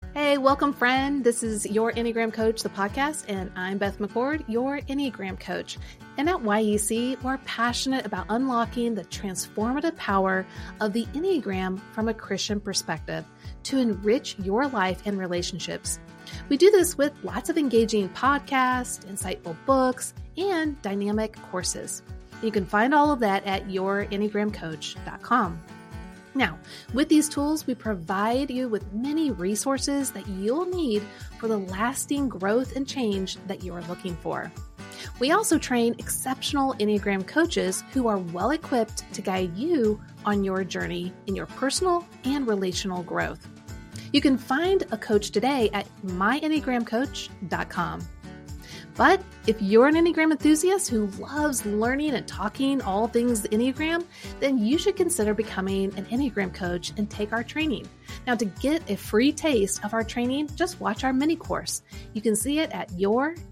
Hey, welcome, friend. This is Your Enneagram Coach, the podcast, and I'm Beth McCord, your Enneagram Coach. And at YEC, we're passionate about unlocking the transformative power of the Enneagram from a Christian perspective to enrich your life and relationships. We do this with lots of engaging podcasts, insightful books, and dynamic courses. You can find all of that at yourenneagramcoach.com. Now, with these tools, we provide you with many resources that you'll need for the lasting growth and change that you are looking for. We also train exceptional Enneagram coaches who are well equipped to guide you on your journey in your personal and relational growth. You can find a coach today at myenneagramcoach.com. But if you're an Enneagram enthusiast who loves learning and talking all things Enneagram, then you should consider becoming an Enneagram coach and take our training. Now, to get a free taste of our training, just watch our mini course. You can see it at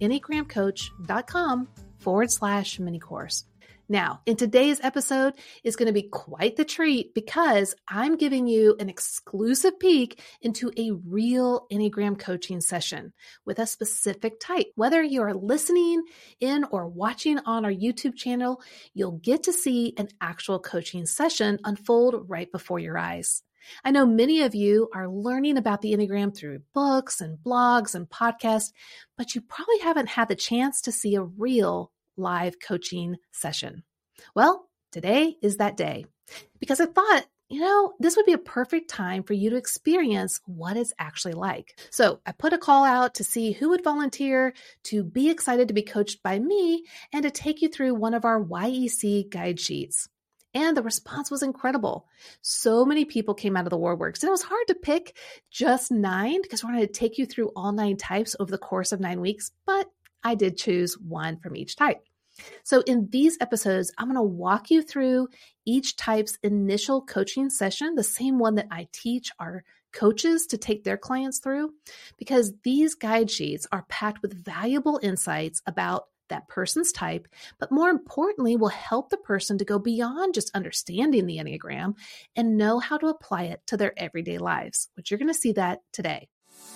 yourenneagramcoach.com/mini course. Now, in today's episode is going to be quite the treat because I'm giving you an exclusive peek into a real Enneagram coaching session with a specific type. Whether you're listening in or watching on our YouTube channel, you'll get to see an actual coaching session unfold right before your eyes. I know many of you are learning about the Enneagram through books and blogs and podcasts, but you probably haven't had the chance to see a real live coaching session. Well, today is that day because I thought, this would be a perfect time for you to experience what it's actually like. So I put a call out to see who would volunteer to be excited to be coached by me and to take you through one of our YEC guide sheets. And the response was incredible. So many people came out of the woodworks, and it was hard to pick just 9 because we're going to take you through all 9 types over the course of 9 weeks, but I did choose one from each type. So in these episodes, I'm going to walk you through each type's initial coaching session, the same one that I teach our coaches to take their clients through, because these guide sheets are packed with valuable insights about that person's type, but more importantly, will help the person to go beyond just understanding the Enneagram and know how to apply it to their everyday lives, which you're going to see that today.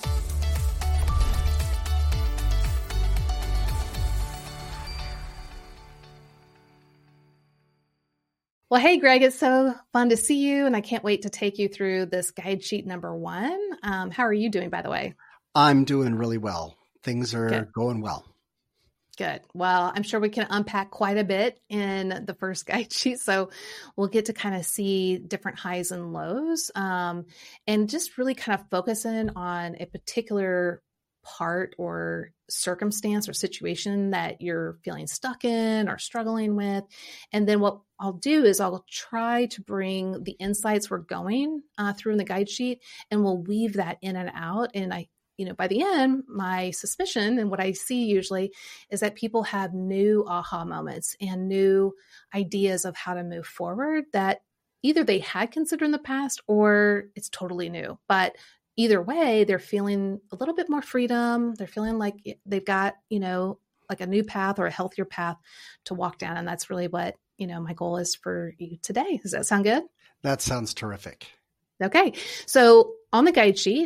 Well, hey, Greg, it's so fun to see you, and I can't wait to take you through this guide sheet number 1. How are you doing, by the way? I'm doing really well. Things are going well. Good. Well, I'm sure we can unpack quite a bit in the first guide sheet, so we'll get to kind of see different highs and lows, and just really kind of focus in on a particular part or circumstance or situation that you're feeling stuck in or struggling with. And then what I'll do is I'll try to bring the insights we're going through in the guide sheet, and we'll weave that in and out. And by the end, my suspicion and what I see usually is that people have new aha moments and new ideas of how to move forward that either they had considered in the past or it's totally new. But either way, they're feeling a little bit more freedom. They're feeling like they've got, like a new path or a healthier path to walk down. And that's really what, my goal is for you today. Does that sound good? That sounds terrific. Okay. So on the guide sheet,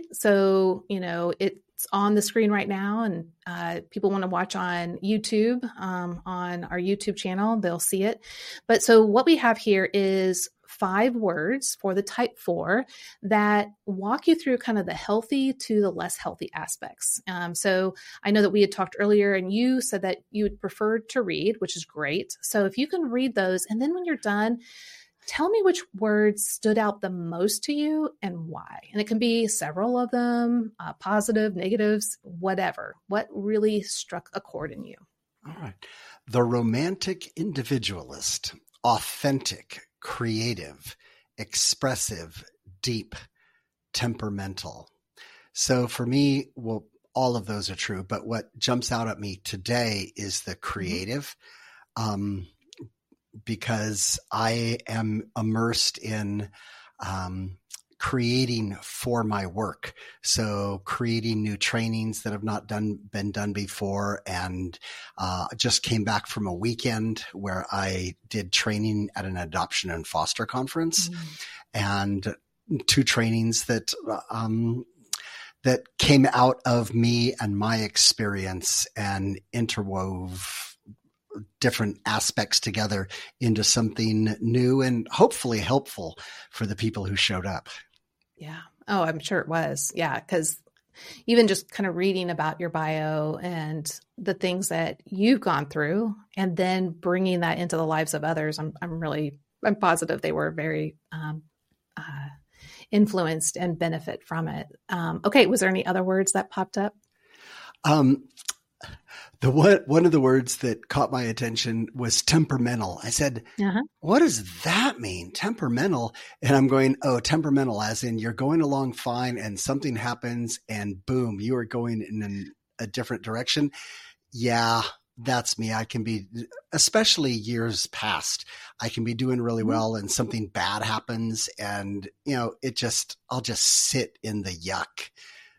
it's on the screen right now, and people want to watch on YouTube, on our YouTube channel, they'll see it. But so what we have here is 5 words for the type 4 that walk you through kind of the healthy to the less healthy aspects. So I know that we had talked earlier and you said that you would prefer to read, which is great. So if you can read those, and then when you're done, tell me which words stood out the most to you and why. And it can be several of them, positive, negatives, whatever. What really struck a chord in you? All right. The romantic individualist, authentic, creative, expressive, deep, temperamental. So for me, well, all of those are true, but what jumps out at me today is the creative, because I am immersed in creating for my work. So creating new trainings that have not been done before. And just came back from a weekend where I did training at an adoption and foster conference, and 2 trainings that that came out of me and my experience and interwove different aspects together into something new and hopefully helpful for the people who showed up. Yeah. Oh, I'm sure it was. Yeah. Because even just kind of reading about your bio and the things that you've gone through and then bringing that into the lives of others, I'm positive they were very influenced and benefit from it. Okay. Was there any other words that popped up? One of the words that caught my attention was temperamental. I said, What does that mean? Temperamental. And I'm going, oh, temperamental, as in you're going along fine and something happens and boom, you are going in a different direction. Yeah, that's me. I can be, especially years past, I can be doing really well and something bad happens and, I'll just sit in the yuck.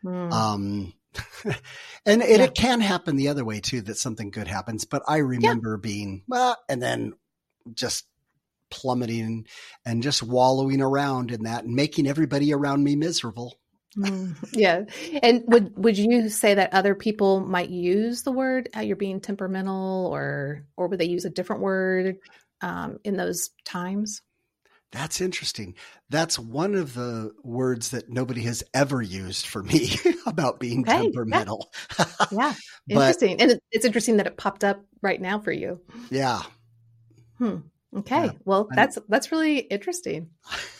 And it can happen the other way too, that something good happens. But I remember being, and then just plummeting and just wallowing around in that and making everybody around me miserable. Yeah. And would you say that other people might use the word you're being temperamental or would they use a different word in those times? That's interesting. That's one of the words that nobody has ever used for me about being temperamental. Yeah. Interesting. And it's interesting that it popped up right now for you. Yeah. Okay. Yeah. Well, that's really interesting.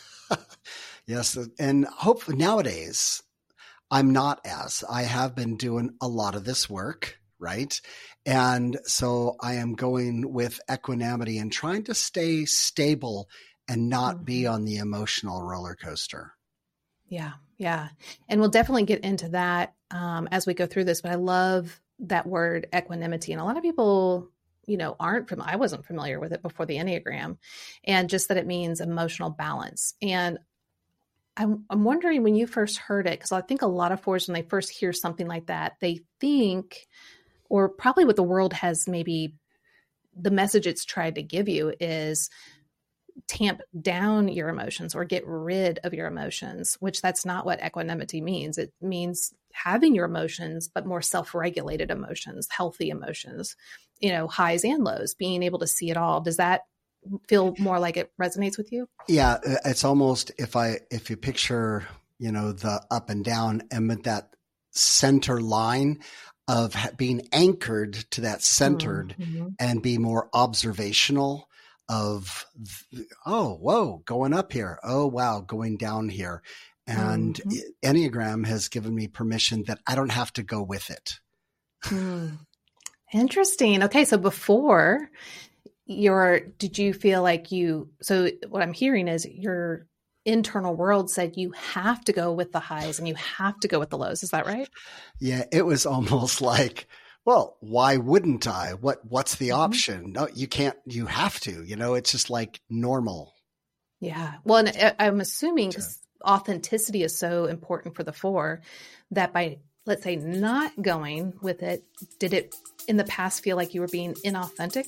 Yes. And hopefully nowadays I have been doing a lot of this work, right? And so I am going with equanimity and trying to stay stable and not be on the emotional roller coaster. Yeah. Yeah. And we'll definitely get into that as we go through this, but I love that word equanimity. And a lot of people, I wasn't familiar with it before the Enneagram, and just that it means emotional balance. And I'm wondering when you first heard it, because I think a lot of fours, when they first hear something like that, they think, or probably what the world has maybe the message it's tried to give you is tamp down your emotions or get rid of your emotions, which that's not what equanimity means. It means having your emotions, but more self-regulated emotions, healthy emotions, highs and lows, being able to see it all. Does that feel more like it resonates with you? Yeah. It's almost, if you picture, the up and down and that center line of being anchored to that centered and be more observational of, oh, whoa, going up here. Oh, wow, going down here. And Enneagram has given me permission that I don't have to go with it. Interesting. Okay. So before did you feel like so what I'm hearing is your internal world said you have to go with the highs and you have to go with the lows. Is that right? Yeah. It was almost like, well, why wouldn't I? What's the option? No, you can't, you have to, it's just like normal. Yeah. Well, and I'm assuming because authenticity is so important for the four that by, let's say, not going with it, did it in the past feel like you were being inauthentic?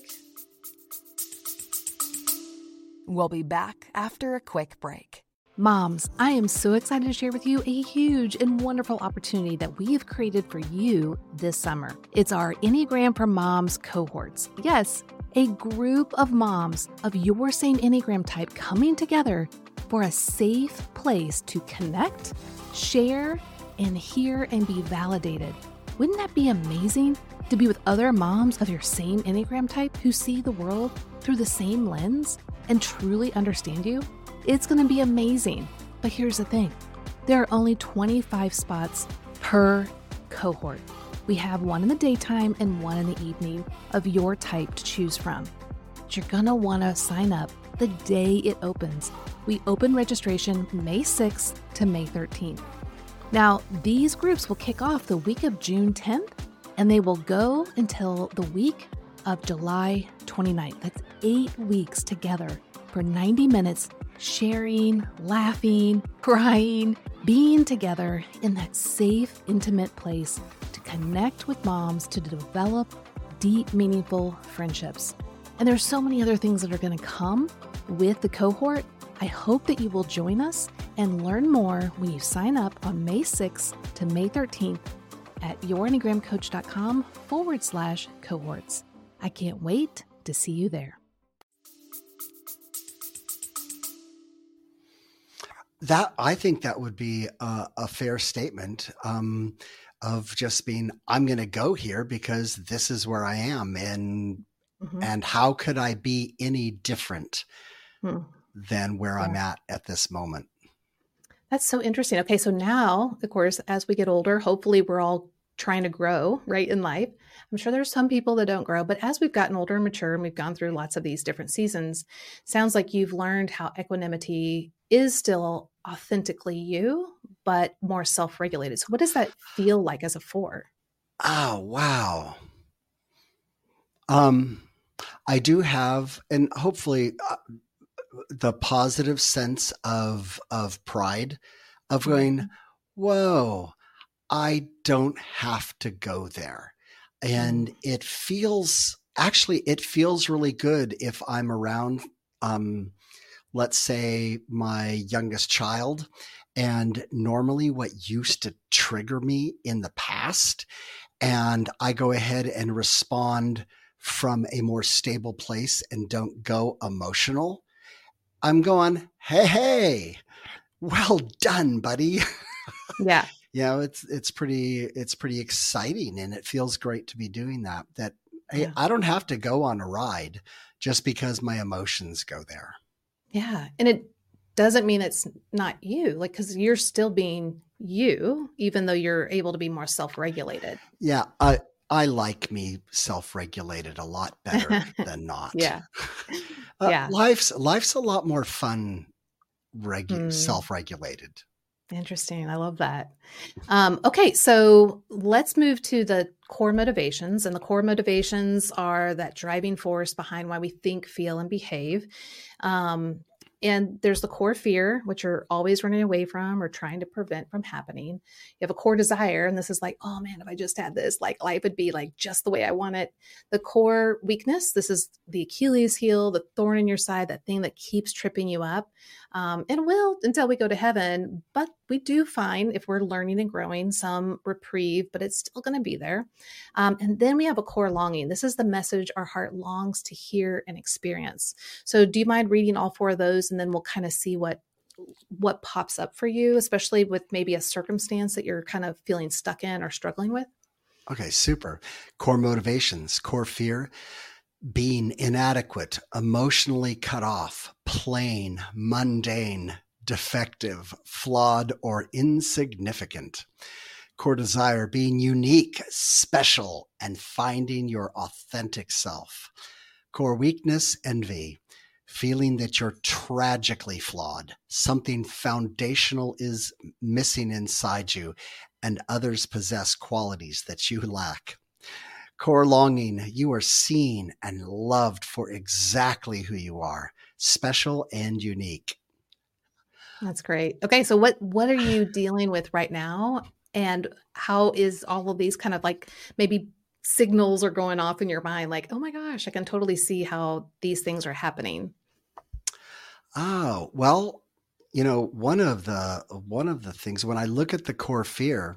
We'll be back after a quick break. Moms, I am so excited to share with you a huge and wonderful opportunity that we have created for you this summer. It's our Enneagram for Moms cohorts. Yes, a group of moms of your same Enneagram type coming together for a safe place to connect, share, and hear and be validated. Wouldn't that be amazing to be with other moms of your same Enneagram type who see the world through the same lens and truly understand you? It's going to be amazing. But here's the thing. There are only 25 spots per cohort. We have one in the daytime and one in the evening of your type to choose from. But you're going to want to sign up the day it opens. We open registration May 6th to May 13th. Now, these groups will kick off the week of June 10th, and they will go until the week of July 29th. That's 8 weeks together for 90 minutes, sharing, laughing, crying, being together in that safe, intimate place to connect with moms to develop deep, meaningful friendships. And there's so many other things that are going to come with the cohort I hope that you will join us and learn more when you sign up on May 6th to May 13th at yourenneagramcoach.com/cohorts. I can't wait to see you there. I think that would be a fair statement of just being, I'm going to go here because this is where I am. And how could I be any different than where I'm at this moment? That's so interesting. Okay, so now, of course, as we get older, hopefully we're all trying to grow, right, in life. I'm sure there's some people that don't grow, but as we've gotten older and mature and we've gone through lots of these different seasons, sounds like you've learned how equanimity is still authentically you, but more self-regulated. So what does that feel like as a 4? Oh, wow. I do have, and hopefully the positive sense of pride of going, whoa, I don't have to go there. And it feels really good if I'm around, let's say my youngest child. And normally what used to trigger me in the past, and I go ahead and respond from a more stable place and don't go emotional. I'm going, hey, well done, buddy. Yeah. It's pretty exciting, and it feels great to be doing that. Hey, I don't have to go on a ride just because my emotions go there. Yeah. And it doesn't mean it's not you, like, because you're still being you, even though you're able to be more self-regulated. Yeah. I like me self-regulated a lot better than not. Yeah. Life's a lot more fun, self-regulated. Interesting. I love that. Okay, so let's move to the core motivations. And the core motivations are that driving force behind why we think, feel, and behave. And there's the core fear, which you're always running away from or trying to prevent from happening. You have a core desire, and this is like, oh man, if I just had this, like life would be like just the way I want it. The core weakness, this is the Achilles heel, the thorn in your side, that thing that keeps tripping you up. And will until we go to heaven. But we do find, if we're learning and growing, some reprieve, but it's still going to be there. And then we have a core longing. This is the message our heart longs to hear and experience. So do you mind reading all 4 of those? And then we'll kind of see what pops up for you, especially with maybe a circumstance that you're kind of feeling stuck in or struggling with. Okay, super. Core motivations, core fear, being inadequate, emotionally cut off, plain, mundane, defective, flawed, or insignificant. Core desire, being unique, special, and finding your authentic self. Core weakness, envy, feeling that you're tragically flawed, something foundational is missing inside you, and others possess qualities that you lack. Core longing, you are seen and loved for exactly who you are, special and unique. That's great. Okay, so what are you dealing with right now? And how is all of these kind of like maybe signals are going off in your mind? Like, oh my gosh, I can totally see how these things are happening. Oh, well, one of the things when I look at the core fear,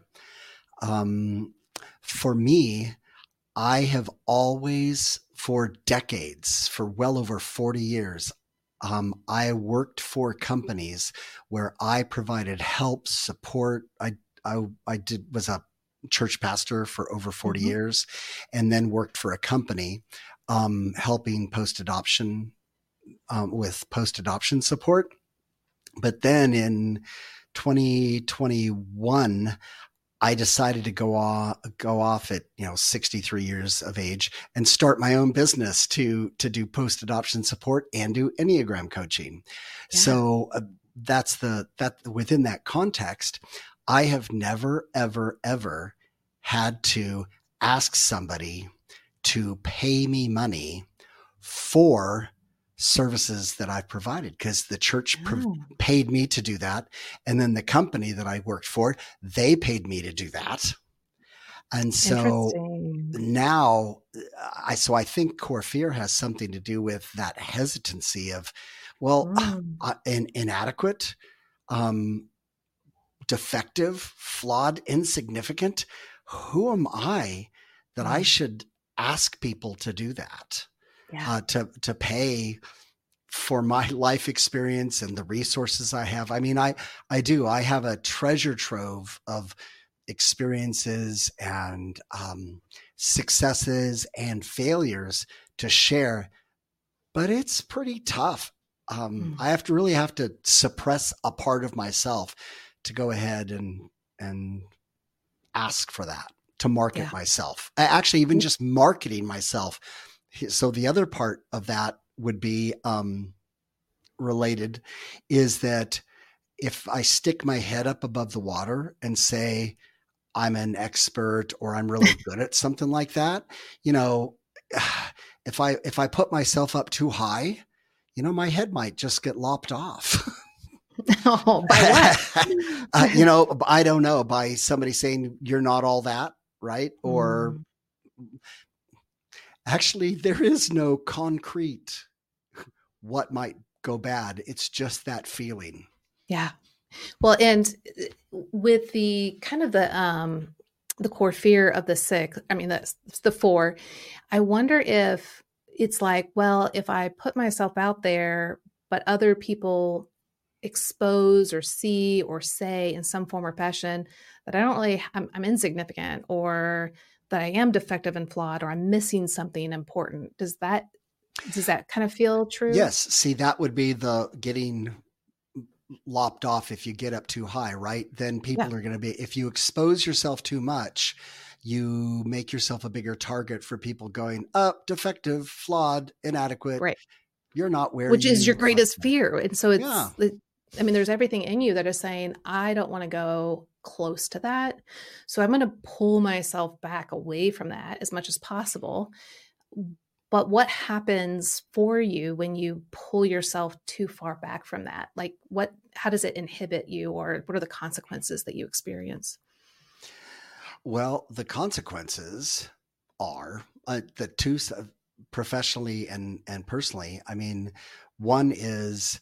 for me, I have always, for decades, for well over 40 years, I worked for companies where I provided help, support. I was a church pastor for over 40 years, and then worked for a company helping post-adoption with post-adoption support. But then in 2021, I decided to go off at 63 years of age and start my own business to do post-adoption support and do Enneagram coaching. Yeah. So that within that context, I have never, ever, ever had to ask somebody to pay me money for services that I've provided, because the church paid me to do that. And then the company that I worked for, they paid me to do that. And so now I think core fear has something to do with that hesitancy of, Well, inadequate, defective, flawed, insignificant. Who am I that I should ask people to do that? Yeah. To pay for my life experience and the resources I have. I mean, I have a treasure trove of experiences and successes and failures to share, but it's pretty tough. I have to suppress a part of myself to go ahead and ask for that, to market myself. Actually, even just marketing myself. So the other part of that would be related is that if I stick my head up above the water and say I'm an expert or I'm really good at something like that, you know, if I put myself up too high, you know, my head might just get lopped off. Oh, by what? You know, I don't know, by somebody saying you're not all that, right? Or actually, there is no concrete what might go bad. It's just that feeling. Yeah. Well, and with the kind of the core fear of the six, I mean, that's the four. I wonder if it's like, well, if I put myself out there, but other people expose or see or say in some form or fashion that I don't really, I'm insignificant, or that I am defective and flawed, or I'm missing something important. Does that kind of feel true? Yes. See, that would be the getting lopped off if you get up too high, right? Then people are going to be, if you expose yourself too much, you make yourself a bigger target for people going, defective, flawed, inadequate. Right. You're not where which is your greatest fear. And so it's, I mean, there's everything in you that is saying, I don't want to go close to that. So I'm going to pull myself back away from that as much as possible. But what happens for you when you pull yourself too far back from that? Like how does it inhibit you, or what are the consequences that you experience? Well, the consequences are the two, professionally and personally. I mean, one is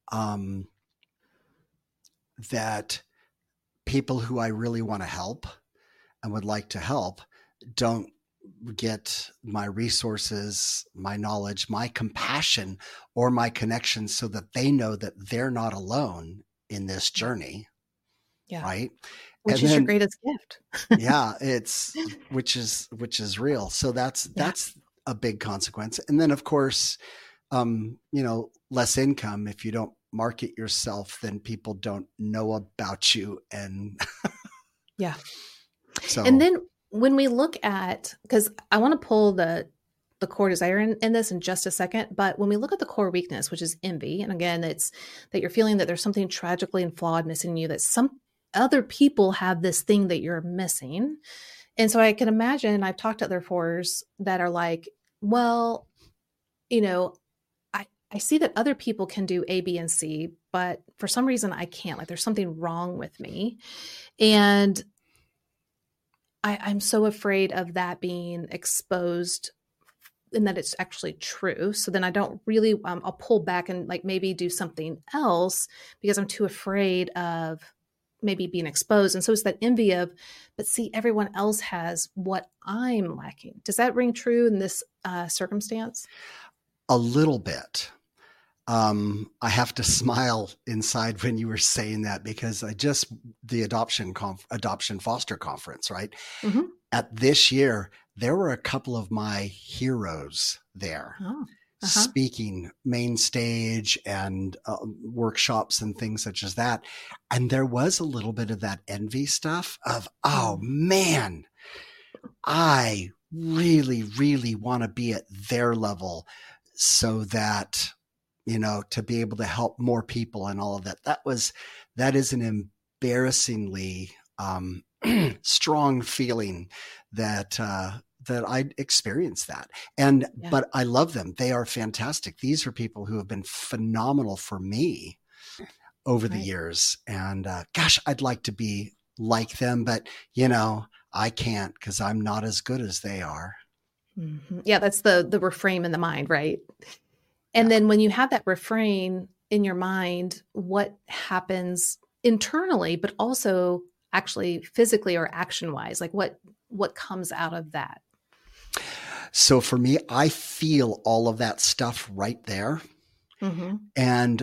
that people who I really want to help and would like to help don't get my resources, my knowledge, my compassion, or my connections, so that they know that they're not alone in this journey. Yeah. Right. Which is your greatest gift. Yeah. which is real. So that's a big consequence. And then of course, you know, less income. If you don't market yourself, then people don't know about you. And yeah. So, and then when we look at, because I want to pull the core desire in this in just a second, but when we look at the core weakness, which is envy, and again, it's that you're feeling that there's something tragically and flawed missing in you, that some other people have this thing that you're missing. And so I can imagine, I've talked to other fours that are like, well, you know, I see that other people can do A, B, and C, but for some reason I can't. Like there's something wrong with me. And I'm so afraid of that being exposed and that it's actually true. So then I don't really, I'll pull back and like maybe do something else because I'm too afraid of maybe being exposed. And so it's that envy of, but see, everyone else has what I'm lacking. Does that ring true in this circumstance? A little bit. I have to smile inside when you were saying that, because the adoption foster conference, right? Mm-hmm. At this year, there were a couple of my heroes there speaking main stage and workshops and things such as that. And there was a little bit of that envy stuff of, oh man, I really, really want to be at their level so that, you know, to be able to help more people and all of that. That is an embarrassingly strong feeling that I experienced that. But I love them. They are fantastic. These are people who have been phenomenal for me over the years. And gosh, I'd like to be like them, but you know, I can't, because I'm not as good as they are. Mm-hmm. Yeah. That's the reframe in the mind, right? And then when you have that refrain in your mind, what happens internally, but also actually physically or action wise? Like what comes out of that? So for me, I feel all of that stuff right there. Mm-hmm. And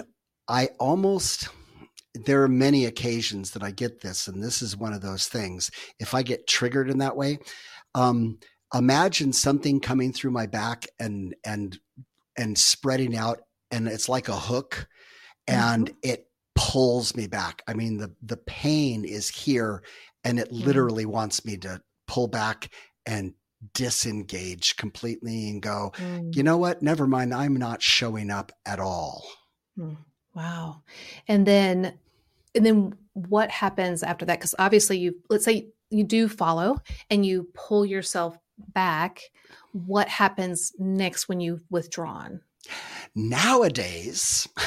there are many occasions that I get this, and this is one of those things. If I get triggered in that way, imagine something coming through my back and spreading out, and it's like a hook, and it pulls me back. I mean, the pain is here, and it literally wants me to pull back and disengage completely and go, you know what? Never mind. I'm not showing up at all. Wow. And then what happens after that? Because obviously let's say you do follow and you pull yourself back. What happens next when you've withdrawn? Nowadays,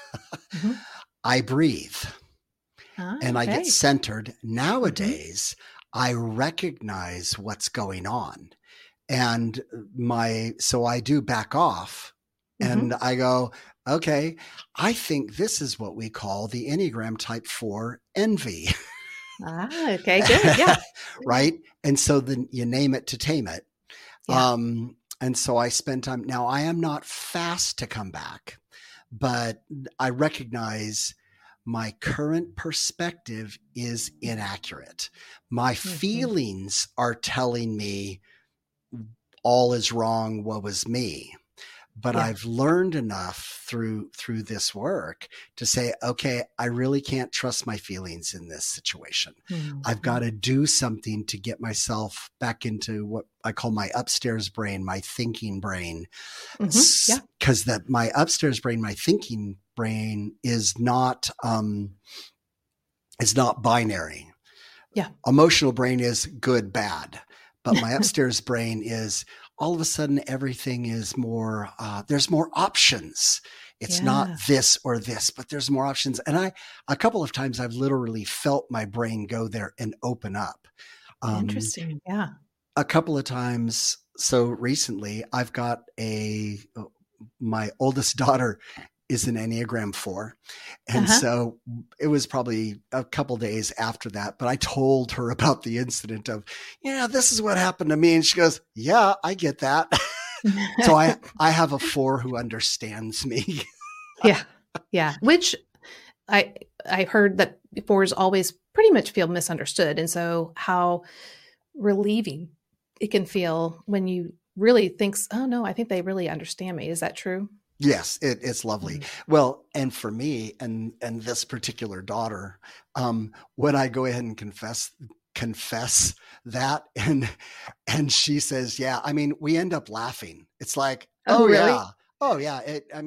I breathe and I get centered. Nowadays, I recognize what's going on. And so I do back off and I go, okay, I think this is what we call the Enneagram Type 4 envy. Okay, good. Yeah. Right. And so then you name it to tame it. Yeah. And so I spend time. Now, I am not fast to come back, but I recognize my current perspective is inaccurate. My feelings are telling me all is wrong, woe is me. But I've learned enough through this work to say, okay, I really can't trust my feelings in this situation. I've got to do something to get myself back into what I call my upstairs brain, my thinking brain. Because my upstairs brain, my thinking brain is not binary. Yeah. Emotional brain is good, bad. But my upstairs brain is all of a sudden everything is more, there's more options. It's not this or this, but there's more options. And a couple of times I've literally felt my brain go there and open up. Interesting. Yeah. A couple of times. So recently I've got my oldest daughter is an Enneagram 4. And so it was probably a couple days after that, but I told her about the incident of, this is what happened to me. And she goes, yeah, I get that. So I have a 4 who understands me. Yeah. Yeah. Which I've heard that 4s always pretty much feel misunderstood. And so how relieving it can feel when you really think, oh no, I think they really understand me. Is that true? Yes, it's lovely. Well, and for me and this particular daughter, when I go ahead and confess that and she says, yeah, I mean, we end up laughing. It's like, really? Yeah. Oh yeah.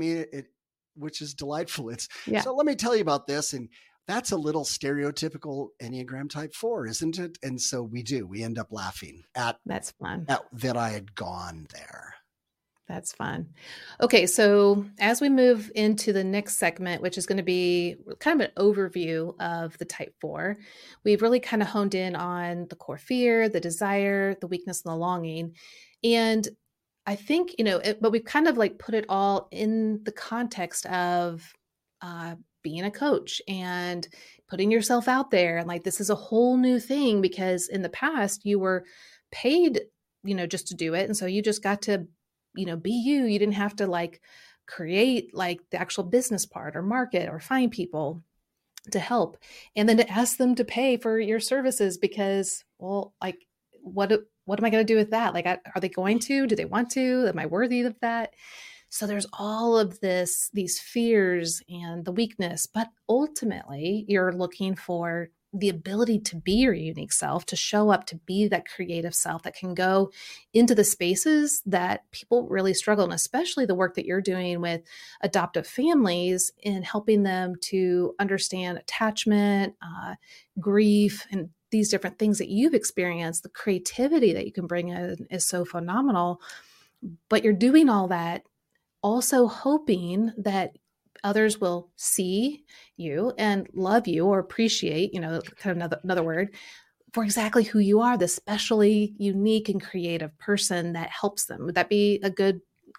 Which is delightful. So let me tell you about this. And that's a little stereotypical Enneagram Type 4, isn't it? And so we end up laughing that's fun that I had gone there. That's fun. Okay, so as we move into the next segment, which is going to be kind of an overview of the Type 4, we've really kind of honed in on the core fear, the desire, the weakness, and the longing. And I think, but we've kind of like put it all in the context of being a coach and putting yourself out there. And like, this is a whole new thing because in the past you were paid, just to do it. And so you just got to be you. You didn't have to like create like the actual business part or market or find people to help and then to ask them to pay for your services because, well, like what am I going to do with that? Like, are they going to? Do they want to? Am I worthy of that? So there's all of these fears and the weakness, but ultimately you're looking for the ability to be your unique self, to show up, to be that creative self that can go into the spaces that people really struggle, and especially the work that you're doing with adoptive families in helping them to understand attachment, grief, and these different things that you've experienced. The creativity that you can bring in is so phenomenal, but you're doing all that also hoping that others will see you and love you or appreciate, kind of another word, for exactly who you are, the specially unique and creative person that helps them. Would that be a good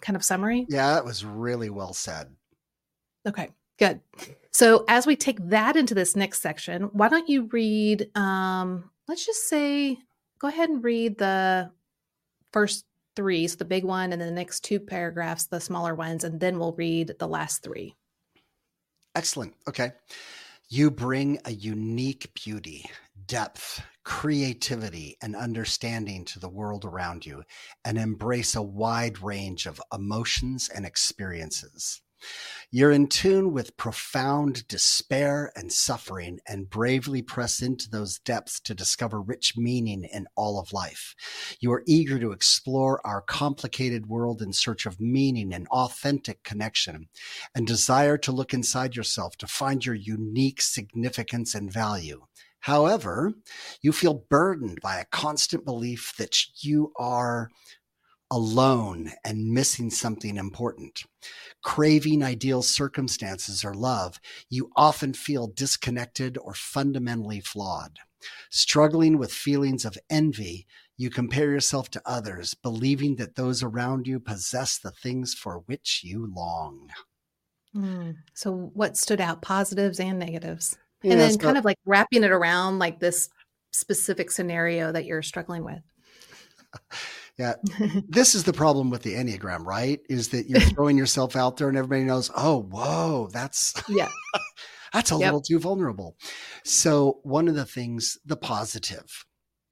kind of summary? Yeah, that was really well said. Okay, good. So as we take that into this next section, why don't you read, let's just say, go ahead and read the first three, so the big one, and then the next two paragraphs, the smaller ones, and then we'll read the last three. Excellent. Okay. You bring a unique beauty, depth, creativity, and understanding to the world around you, and embrace a wide range of emotions and experiences. You're in tune with profound despair and suffering and bravely press into those depths to discover rich meaning in all of life. You are eager to explore our complicated world in search of meaning and authentic connection, and desire to look inside yourself to find your unique significance and value. However, you feel burdened by a constant belief that you are alone and missing something important. Craving ideal circumstances or love, you often feel disconnected or fundamentally flawed. Struggling with feelings of envy, you compare yourself to others, believing that those around you possess the things for which you long. So what stood out, positives and negatives? And then kind of like wrapping it around like this specific scenario that you're struggling with. Yeah. This is the problem with the Enneagram, right? Is that you're throwing yourself out there and everybody knows, oh, whoa, that's that's a little too vulnerable. So one of the things, the positive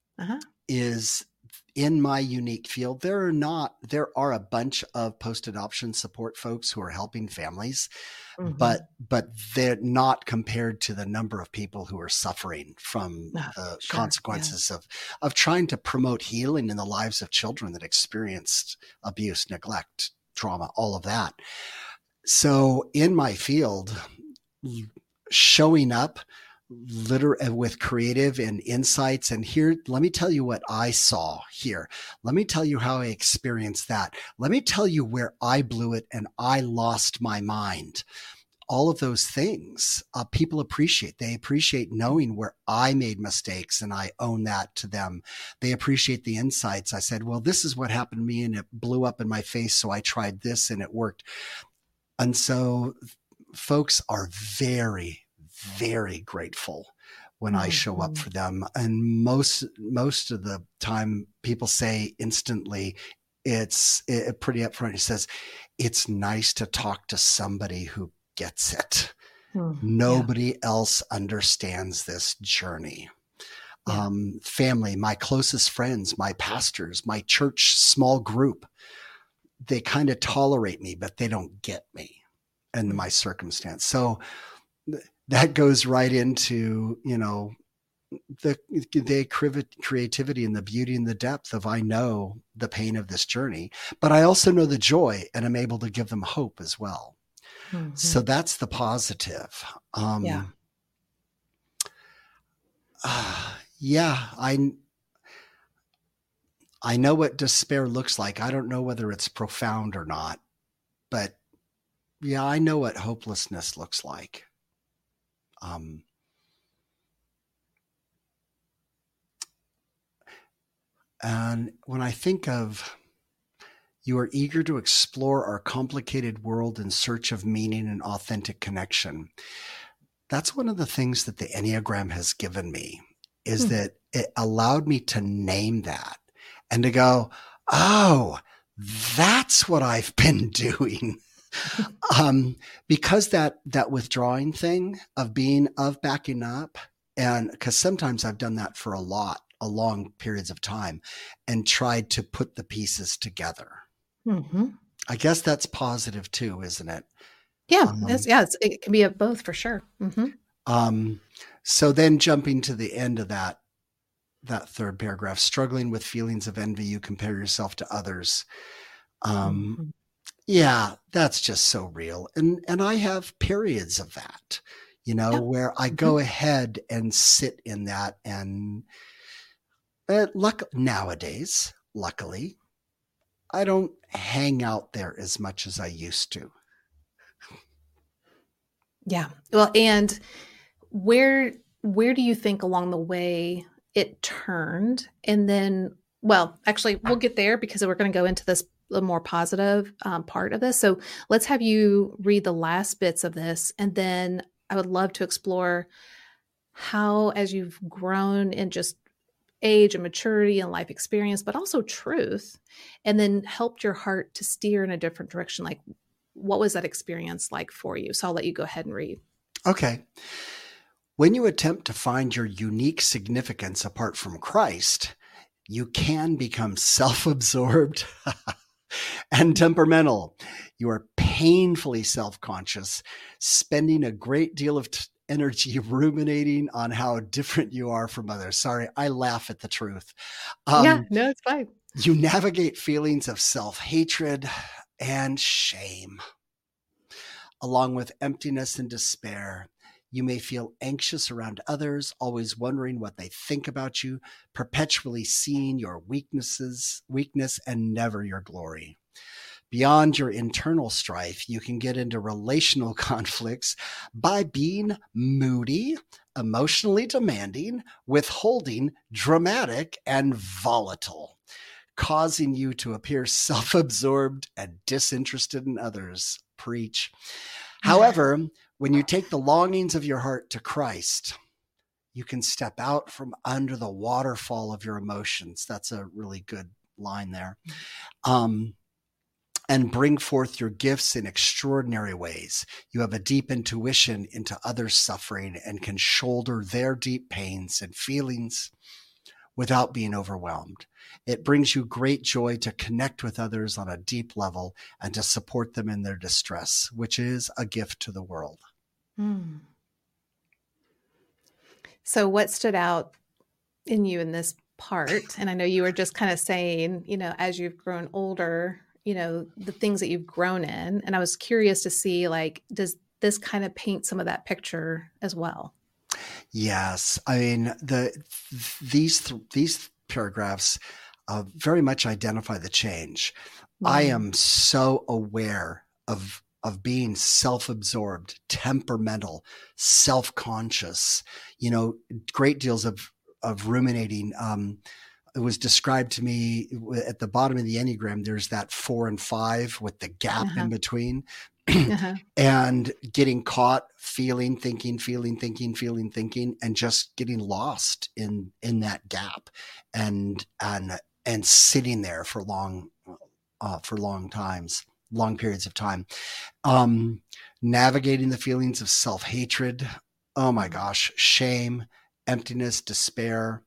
is in my unique field, there are a bunch of post-adoption support folks who are helping families, but they're not compared to the number of people who are suffering from the consequences of trying to promote healing in the lives of children that experienced abuse, neglect, trauma, all of that. So in my field, showing up with creative and insights. And here, let me tell you what I saw here. Let me tell you how I experienced that. Let me tell you where I blew it and I lost my mind. All of those things people appreciate. They appreciate knowing where I made mistakes and I own that to them. They appreciate the insights. I said, well, this is what happened to me and it blew up in my face. So I tried this and it worked. And so folks are very, very grateful when I show up for them. And most of the time people say instantly, it's pretty upfront. It says, it's nice to talk to somebody who gets it. Nobody else understands this journey. Family, my closest friends, my pastors, my church small group, they kind of tolerate me, but they don't get me and my circumstance. So that goes right into, the creativity and the beauty and the depth of, I know the pain of this journey, but I also know the joy and I'm able to give them hope as well. So that's the positive. I know what despair looks like. I don't know whether it's profound or not, but yeah, I know what hopelessness looks like. And when I think of, you are eager to explore our complicated world in search of meaning and authentic connection. That's one of the things that the Enneagram has given me, is that it allowed me to name that and to go, oh, that's what I've been doing. Because that withdrawing thing of backing up, and because sometimes I've done that for a long periods of time and tried to put the pieces together. I guess that's positive too, isn't it? Yeah. It can be of both for sure. So then jumping to the end of that third paragraph, struggling with feelings of envy, you compare yourself to others. Yeah, that's just so real. And I have periods of that, where I go ahead and sit in that. And nowadays, luckily, I don't hang out there as much as I used to. Yeah. Well, and where do you think along the way it turned? And then, well, actually, we'll get there because we're going to go into this the more positive part of this. So let's have you read the last bits of this. And then I would love to explore how, as you've grown in just age and maturity and life experience, but also truth, and then helped your heart to steer in a different direction. Like, what was that experience like for you? So I'll let you go ahead and read. Okay. When you attempt to find your unique significance apart from Christ, you can become self-absorbed and temperamental. You are painfully self-conscious, spending a great deal of energy ruminating on how different you are from others. Sorry, I laugh at the truth. No, it's fine. You navigate feelings of self-hatred and shame, along with emptiness and despair. You may feel anxious around others, always wondering what they think about you, perpetually seeing your weakness and never your glory. Beyond your internal strife, you can get into relational conflicts by being moody, emotionally demanding, withholding, dramatic, and volatile, causing you to appear self-absorbed and disinterested in others. Preach. However, when you take the longings of your heart to Christ, you can step out from under the waterfall of your emotions. That's a really good line there. And bring forth your gifts in extraordinary ways. You have a deep intuition into others' suffering and can shoulder their deep pains and feelings without being overwhelmed. It brings you great joy to connect with others on a deep level and to support them in their distress, which is a gift to the world. So what stood out in you in this part? And I know you were just kind of saying, as you've grown older, the things that you've grown in. And I was curious to see, like, does this kind of paint some of that picture as well? Yes. I mean, these paragraphs very much identify the change. I am so aware of being self-absorbed, temperamental, self-conscious, great deals of ruminating. It was described to me at the bottom of the Enneagram, there's that 4 and 5 with the gap in between. And getting caught feeling, thinking, and just getting lost in that gap and sitting there for long periods of time. Navigating the feelings of self-hatred. Oh my gosh, shame, emptiness, despair.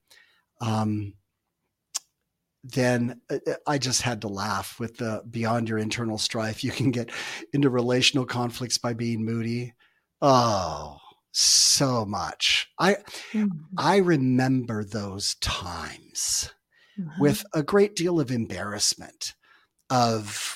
Then I just had to laugh with the beyond your internal strife. You can get into relational conflicts by being moody. Oh, so much. I remember those times with a great deal of embarrassment of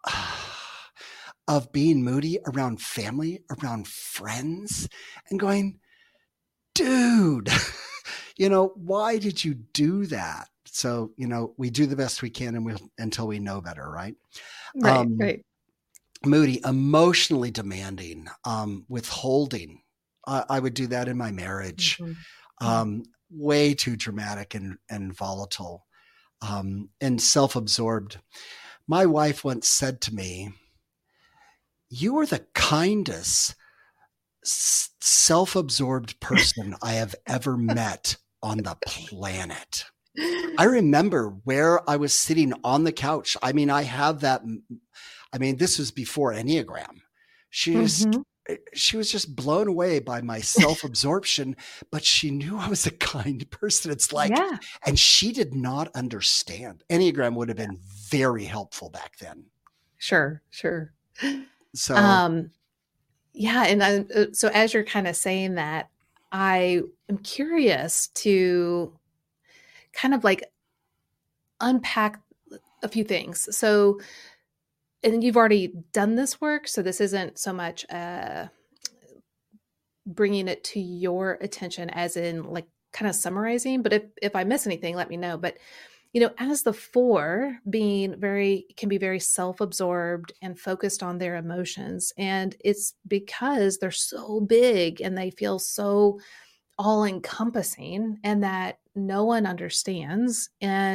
being moody around family, around friends, and going, dude, why did you do that? So, we do the best we can until we know better, right? Right. Moody, emotionally demanding, withholding. I would do that in my marriage. Way too dramatic and volatile, and self-absorbed. My wife once said to me, "You are the kindest self-absorbed person I have ever met on the planet." I remember where I was sitting on the couch. I mean, this was before Enneagram. She was just blown away by my self-absorption, but she knew I was a kind person. It's like, and she did not understand. Enneagram would have been very helpful back then. Sure. So, and so as you're kind of saying that, I am curious to kind of like unpack a few things. So, and you've already done this work, so this isn't so much bringing it to your attention as in like kind of summarizing, but if I miss anything, let me know. But, as the 4 can be very self-absorbed and focused on their emotions. And it's because they're so big and they feel so all encompassing and that no one understands. And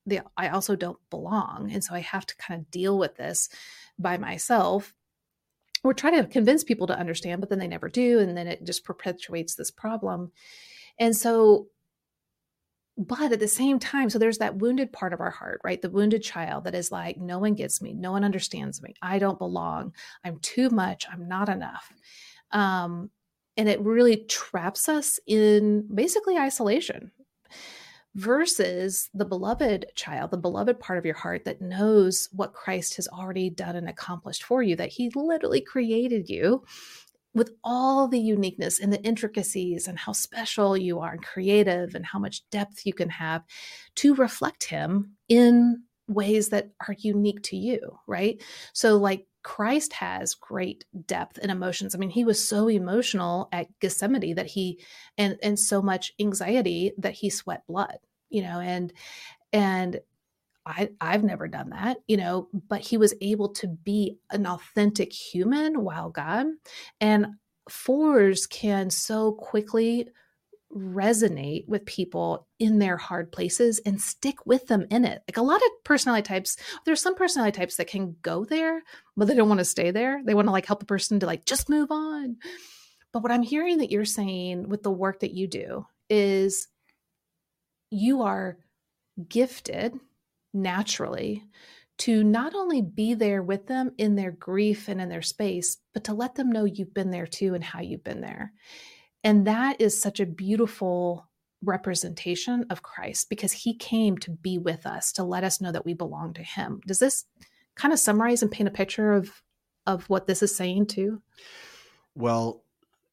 I also don't belong. And so I have to kind of deal with this by myself, or try to convince people to understand, but then they never do. And then it just perpetuates this problem. And so, but at the same time, so there's that wounded part of our heart, right? The wounded child that is like, no one gets me. No one understands me. I don't belong. I'm too much. I'm not enough. And it really traps us in basically isolation, versus the beloved child, the beloved part of your heart that knows what Christ has already done and accomplished for you, that he literally created you with all the uniqueness and the intricacies and how special you are and creative and how much depth you can have to reflect him in ways that are unique to you, right? So like Christ has great depth and emotions. I mean, he was so emotional at Gethsemane that and so much anxiety that he sweat blood, and I've never done that, but he was able to be an authentic human while God. And fours can so quickly resonate with people in their hard places and stick with them in it. Like a lot of personality types, there's some personality types that can go there, but they don't want to stay there. They want to like help the person to like just move on. But what I'm hearing that you're saying with the work that you do is you are gifted naturally to not only be there with them in their grief and in their space, but to let them know you've been there too and how you've been there. And that is such a beautiful representation of Christ, because he came to be with us, to let us know that we belong to him. Does this kind of summarize and paint a picture of what this is saying too? Well,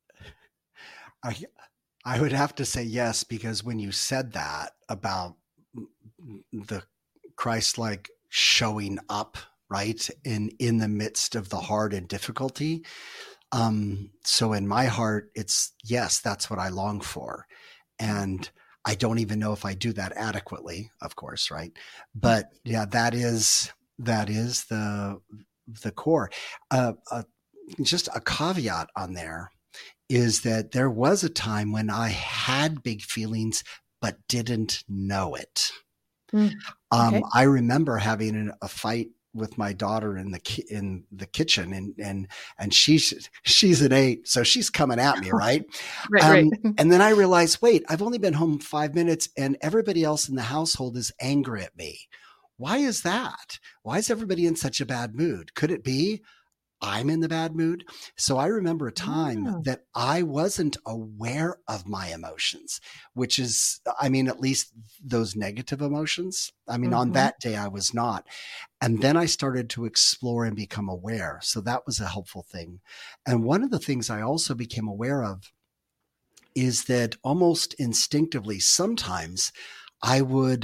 I would have to say yes, because when you said that about the Christ-like showing up, right, in the midst of the hard and difficulty. So in my heart, it's yes, that's what I long for. And I don't even know if I do that adequately, of course, right? But yeah, that is the core. Just a caveat on there is that there was a time when I had big feelings, but didn't know it. Okay. I remember having a fight with my daughter in the kitchen, and she's an 8, so she's coming at me, right? Right. And then I realized, wait, I've only been home 5 minutes, and everybody else in the household is angry at me. Why is that? Why is everybody in such a bad mood? Could it be I'm in the bad mood? So I remember a time that I wasn't aware of my emotions, which is, I mean, at least those negative emotions. I mean, on that day I was not. And then I started to explore and become aware. So that was a helpful thing. And one of the things I also became aware of is that almost instinctively, sometimes I would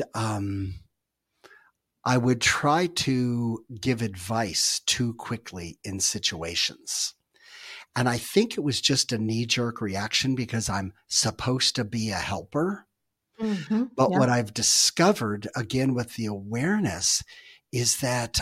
try to give advice too quickly in situations. And I think it was just a knee-jerk reaction because I'm supposed to be a helper. But what I've discovered, again, with the awareness, is that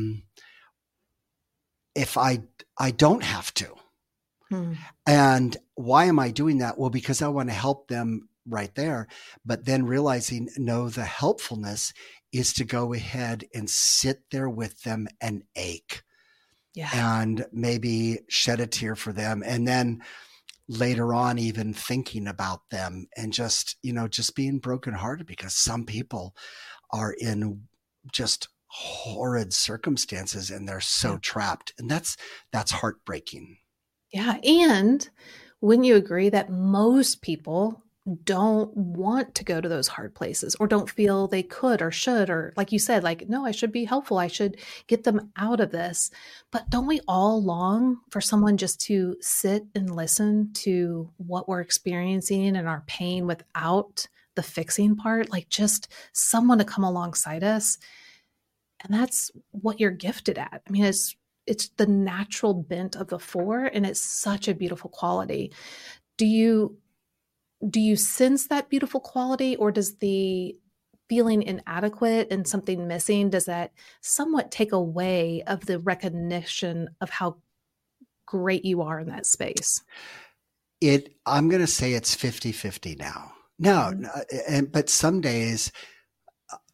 if I don't have to. And why am I doing that? Well, because I want to help them right there. But then realizing, no, the helpfulness is to go ahead and sit there with them and ache. Yeah. And maybe shed a tear for them. And then later on, even thinking about them and just being brokenhearted, because some people are in just horrid circumstances and they're so trapped. And that's heartbreaking. Yeah. And wouldn't you agree that most people don't want to go to those hard places, or don't feel they could or should, or like you said, like, no, I should be helpful. I should get them out of this. But don't we all long for someone just to sit and listen to what we're experiencing and our pain without the fixing part? Like just someone to come alongside us. And that's what you're gifted at. I mean, it's the natural bent of the 4, and it's such a beautiful quality. Do you sense that beautiful quality, or does the feeling inadequate and something missing, does that somewhat take away of the recognition of how great you are in that space? I'm going to say it's 50-50 now. No, but some days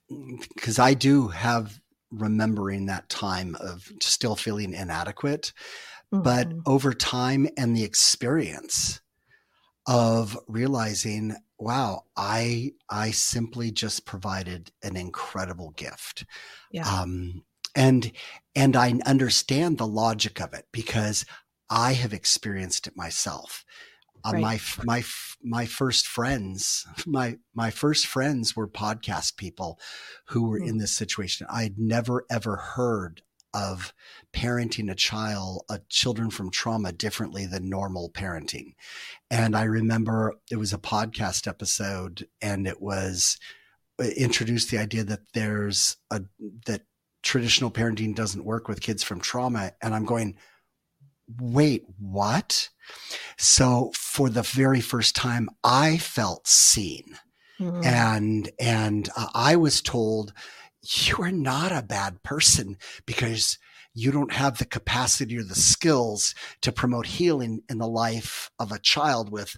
because I do have remembering that time of still feeling inadequate, but over time and the experience of realizing, wow, I simply just provided an incredible gift. Yeah. And I understand the logic of it because I have experienced it myself. Right. My first friends, my first friends were podcast people who were in this situation. I'd never ever heard of parenting children from trauma differently than normal parenting. And I remember it was a podcast episode, and it was introduced the idea that that traditional parenting doesn't work with kids from trauma. And I'm going, wait, what? So for the very first time, I felt seen. And I was told, you are not a bad person because you don't have the capacity or the skills to promote healing in the life of a child with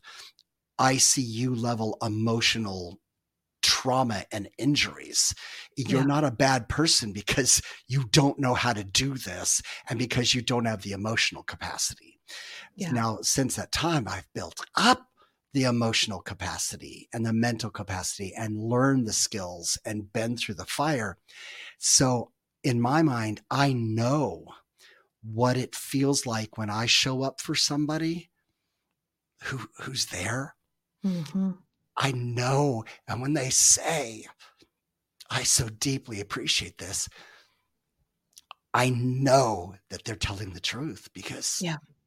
ICU level emotional trauma and injuries. You're not a bad person because you don't know how to do this and because you don't have the emotional capacity. Yeah. Now, since that time, I've built up the emotional capacity and the mental capacity and learned the skills and been through the fire. So in my mind, I know what it feels like when I show up for somebody who's there. I know. And when they say, I so deeply appreciate this, I know that they're telling the truth because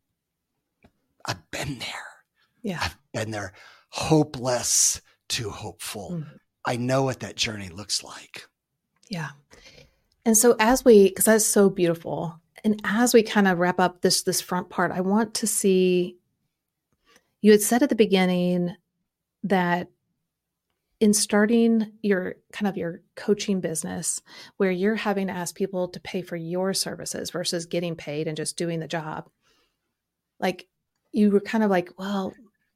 I've been there. Yeah. I've been there, hopeless to hopeful. I know what that journey looks like. Yeah. And so because that's so beautiful. And as we kind of wrap up this front part, I want to see, you had said at the beginning that in starting your coaching business where you're having to ask people to pay for your services versus getting paid and just doing the job, like you were kind of like, well,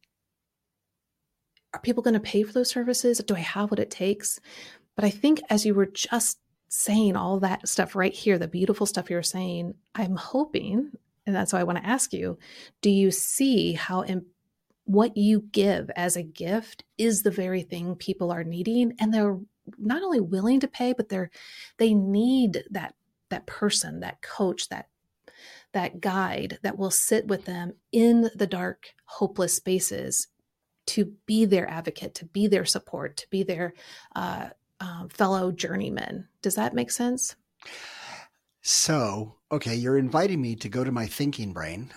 are people going to pay for those services? Do I have what it takes? But I think as you were just saying all that stuff right here, the beautiful stuff you're saying, I'm hoping, and that's why I want to ask you, do you see how what you give as a gift is the very thing people are needing? And they're not only willing to pay, but they need that person, that coach, that guide that will sit with them in the dark, hopeless spaces to be their advocate, to be their support, to be their fellow journeyman. Does that make sense? So, okay, you're inviting me to go to my thinking brain.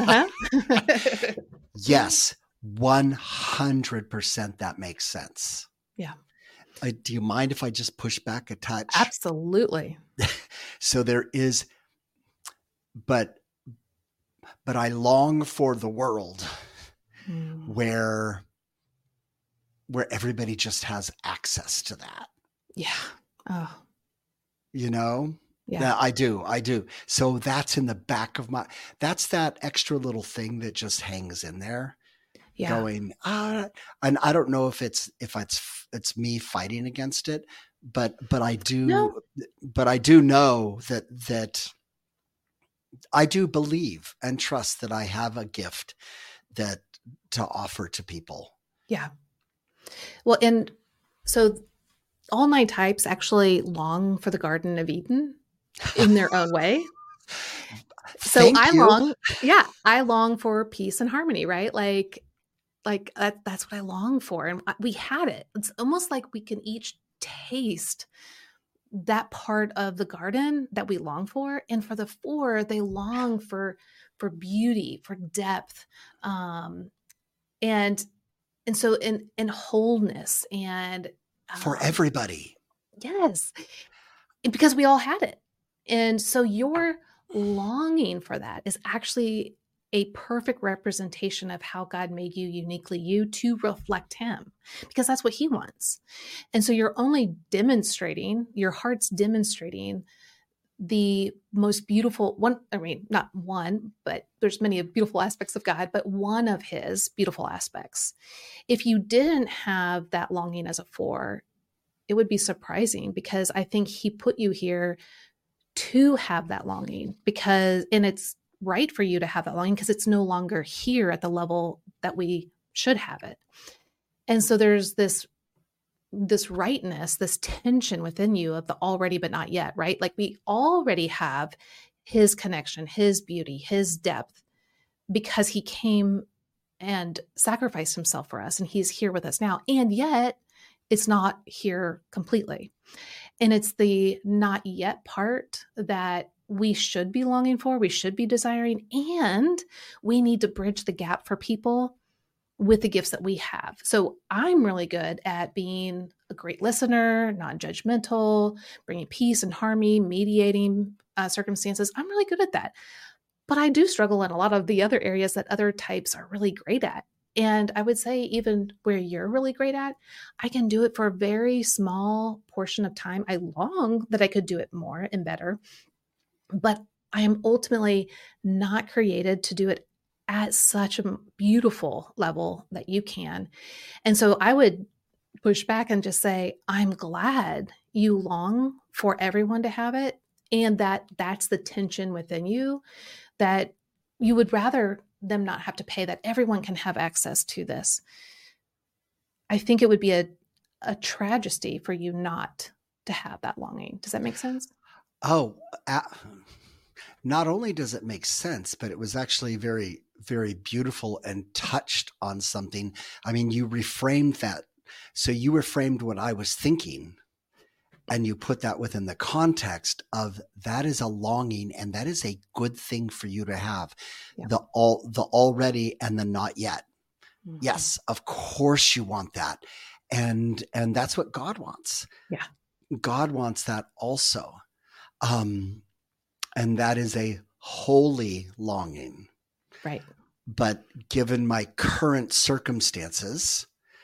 Yes, 100% that makes sense. Yeah. Do you mind if I just push back a touch? Absolutely. So there is, but I long for the world where everybody just has access to that. Yeah. Oh. You know? Yeah, I do. So that's in the back of that's that extra little thing that just hangs in there. Yeah. Going, and I don't know if it's me fighting against it, but I do know that I do believe and trust that I have a gift that to offer to people. Yeah. Well, and so all 9 types actually long for the Garden of Eden in their own way. So I long for peace and harmony, right? Like that's what I long for. And we had it. It's almost like we can each taste that part of the garden that we long for. And for the 4, they long for beauty, for depth, and so in wholeness and for everybody. Yes. Because we all had it. And so your longing for that is actually a perfect representation of how God made you uniquely you to reflect him, because that's what he wants. And so you're only demonstrating, your heart's demonstrating the most beautiful one. I mean, not one, but there's many beautiful aspects of God, but one of his beautiful aspects. If you didn't have that longing as a 4, it would be surprising, because I think he put you here to have that longing, and it's right for you to have that longing because it's no longer here at the level that we should have it. And so there's this rightness, this tension within you of the already but not yet, right? Like we already have his connection, his beauty, his depth, because he came and sacrificed himself for us, and he's here with us now. And yet it's not here completely. And it's the not yet part that we should be longing for, we should be desiring, and we need to bridge the gap for people with the gifts that we have. So I'm really good at being a great listener, non-judgmental, bringing peace and harmony, mediating circumstances. I'm really good at that. But I do struggle in a lot of the other areas that other types are really great at. And I would say even where you're really great at, I can do it for a very small portion of time. I long that I could do it more and better, but I am ultimately not created to do it at such a beautiful level that you can. And so I would push back and just say, I'm glad you long for everyone to have it, and that's the tension within you, that you would rather them not have to pay, that everyone can have access to this. I think it would be a tragedy for you not to have that longing. Does that make sense? Oh, not only does it make sense, but it was actually very, very beautiful and touched on something. I mean, you reframed that. So you reframed what I was thinking, and you put that within the context of that is a longing, and that is a good thing for you to have. Yeah. The already and the not yet. Mm-hmm. Yes, of course you want that. And that's what God wants. Yeah. God wants that also. And that is a holy longing. Right. But given my current circumstances,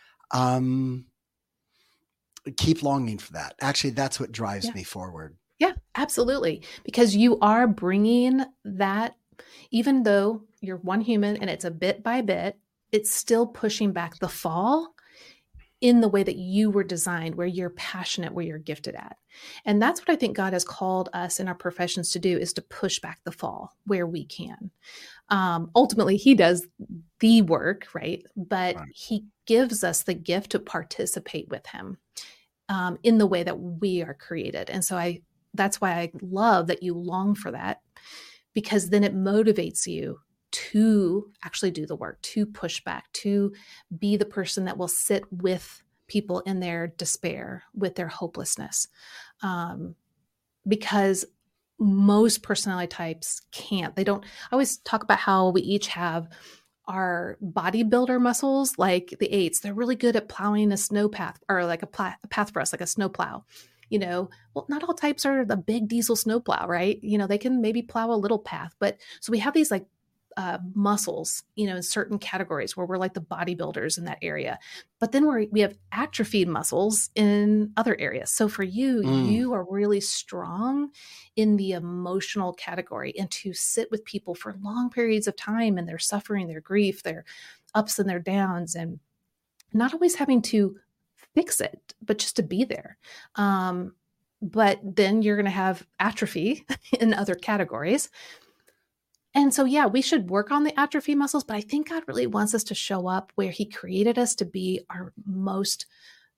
keep longing for that. Actually, that's what drives me forward. Yeah, absolutely. Because you are bringing that, even though you're one human and it's a bit by bit, it's still pushing back the fall in the way that you were designed, where you're passionate, where you're gifted at. And that's what I think God has called us in our professions to do, is to push back the fall where we can. Ultimately, he does the work, right? But he gives us the gift to participate with him in the way that we are created. And so that's why I love that you long for that, because then it motivates you to actually do the work, to push back, to be the person that will sit with people in their despair, with their hopelessness. Because most personality types can't. They don't. I always talk about how we each have our bodybuilder muscles, like the 8s. They're really good at plowing a snow path, or like a path for us, like a snow plow. Well, not all types are the big diesel snow plow, right? They can maybe plow a little path, but so we have these like muscles, in certain categories where we're like the bodybuilders in that area. But then we have atrophied muscles in other areas. So for you, you are really strong in the emotional category, and to sit with people for long periods of time and their suffering, their grief, their ups and their downs, and not always having to fix it, but just to be there. But then you're going to have atrophy in other categories. And so, we should work on the atrophy muscles, but I think God really wants us to show up where he created us to be our most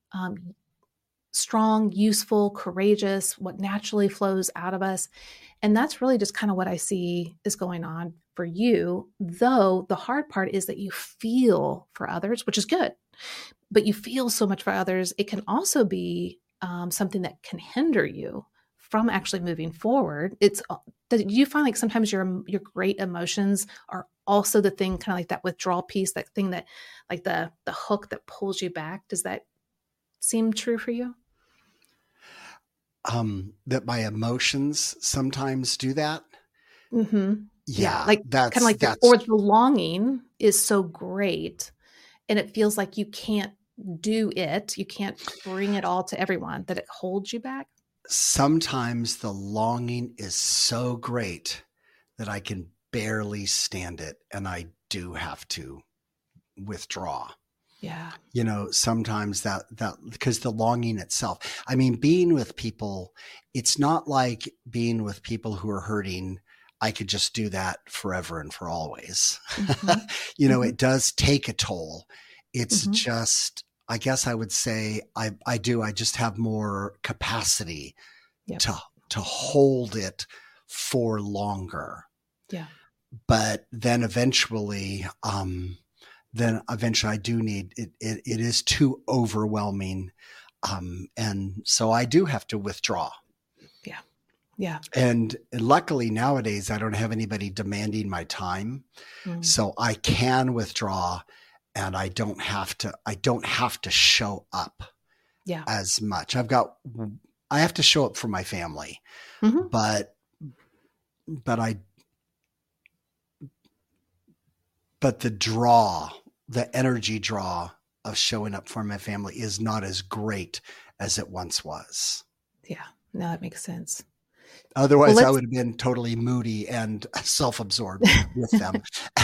strong, useful, courageous, what naturally flows out of us. And that's really just kind of what I see is going on for you, though the hard part is that you feel for others, which is good, but you feel so much for others. It can also be something that can hinder you from actually moving forward. Do you find like sometimes your great emotions are also the thing, kind of like that withdrawal piece, that thing that like the hook that pulls you back? Does that seem true for you? That my emotions sometimes do that. Mm-hmm. Yeah. Like that's kind of like or the longing is so great and it feels like you can't do it. You can't bring it all to everyone, that it holds you back. Sometimes the longing is so great that I can barely stand it, and I do have to withdraw. Yeah. Sometimes that because the longing itself, I mean, being with people, it's not like being with people who are hurting. I could just do that forever and for always. Mm-hmm. It does take a toll. It's Mm-hmm. just, I guess I would say I just have more capacity Yep. to hold it for longer. Yeah. But then eventually I do need it. It is too overwhelming. And so I do have to withdraw. Yeah. Yeah. And luckily nowadays I don't have anybody demanding my time. So I can withdraw and I don't have to show up as much. I have to show up for my family, but the energy draw of showing up for my family is not as great as it once was. Yeah. No, that makes sense. Otherwise, I would have been totally moody and self-absorbed with them.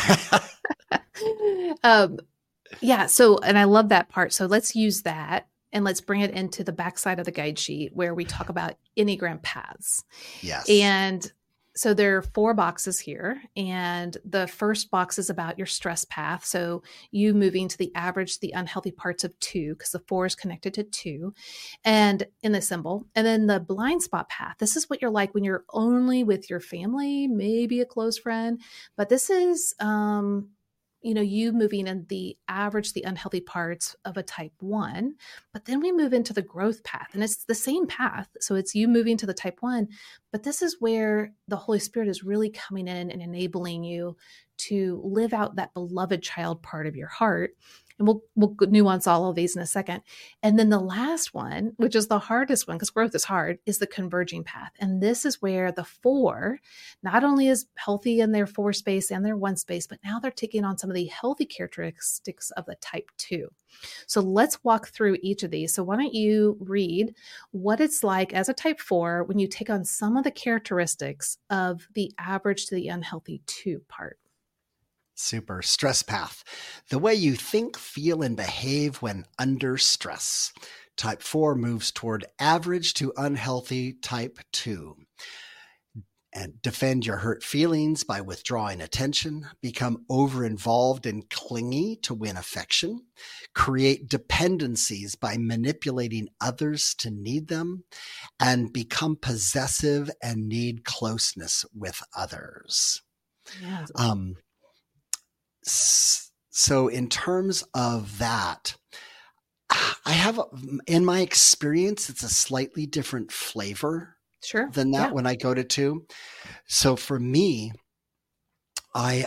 Yeah. So, and I love that part. So let's use that and let's bring it into the backside of the guide sheet where we talk about Enneagram paths. Yes. And so there are 4 boxes here. And the first box is about your stress path. So you moving to the average, the unhealthy parts of 2, because the 4 is connected to 2 and in the symbol. And then the blind spot path. This is what you're like when you're only with your family, maybe a close friend. But this is, you moving in the average, the unhealthy parts of a type 1, but then we move into the growth path and it's the same path. So it's you moving to the type 1, but this is where the Holy Spirit is really coming in and enabling you to live out that beloved child part of your heart. And we'll nuance all of these in a second. And then the last one, which is the hardest one because growth is hard, is the converging path. And this is where the 4 not only is healthy in their 4 space and their 1 space, but now they're taking on some of the healthy characteristics of the type 2. So let's walk through each of these. So why don't you read what it's like as a type 4 when you take on some of the characteristics of the average to the unhealthy 2 part. Super. Stress path. The way you think, feel, and behave when under stress. Type 4 moves toward average to unhealthy type 2. And defend your hurt feelings by withdrawing attention, become over-involved and clingy to win affection, create dependencies by manipulating others to need them, and become possessive and need closeness with others. Yeah. So in terms of that, I have, in my experience, it's a slightly different flavor than that when I go to 2. So for me, I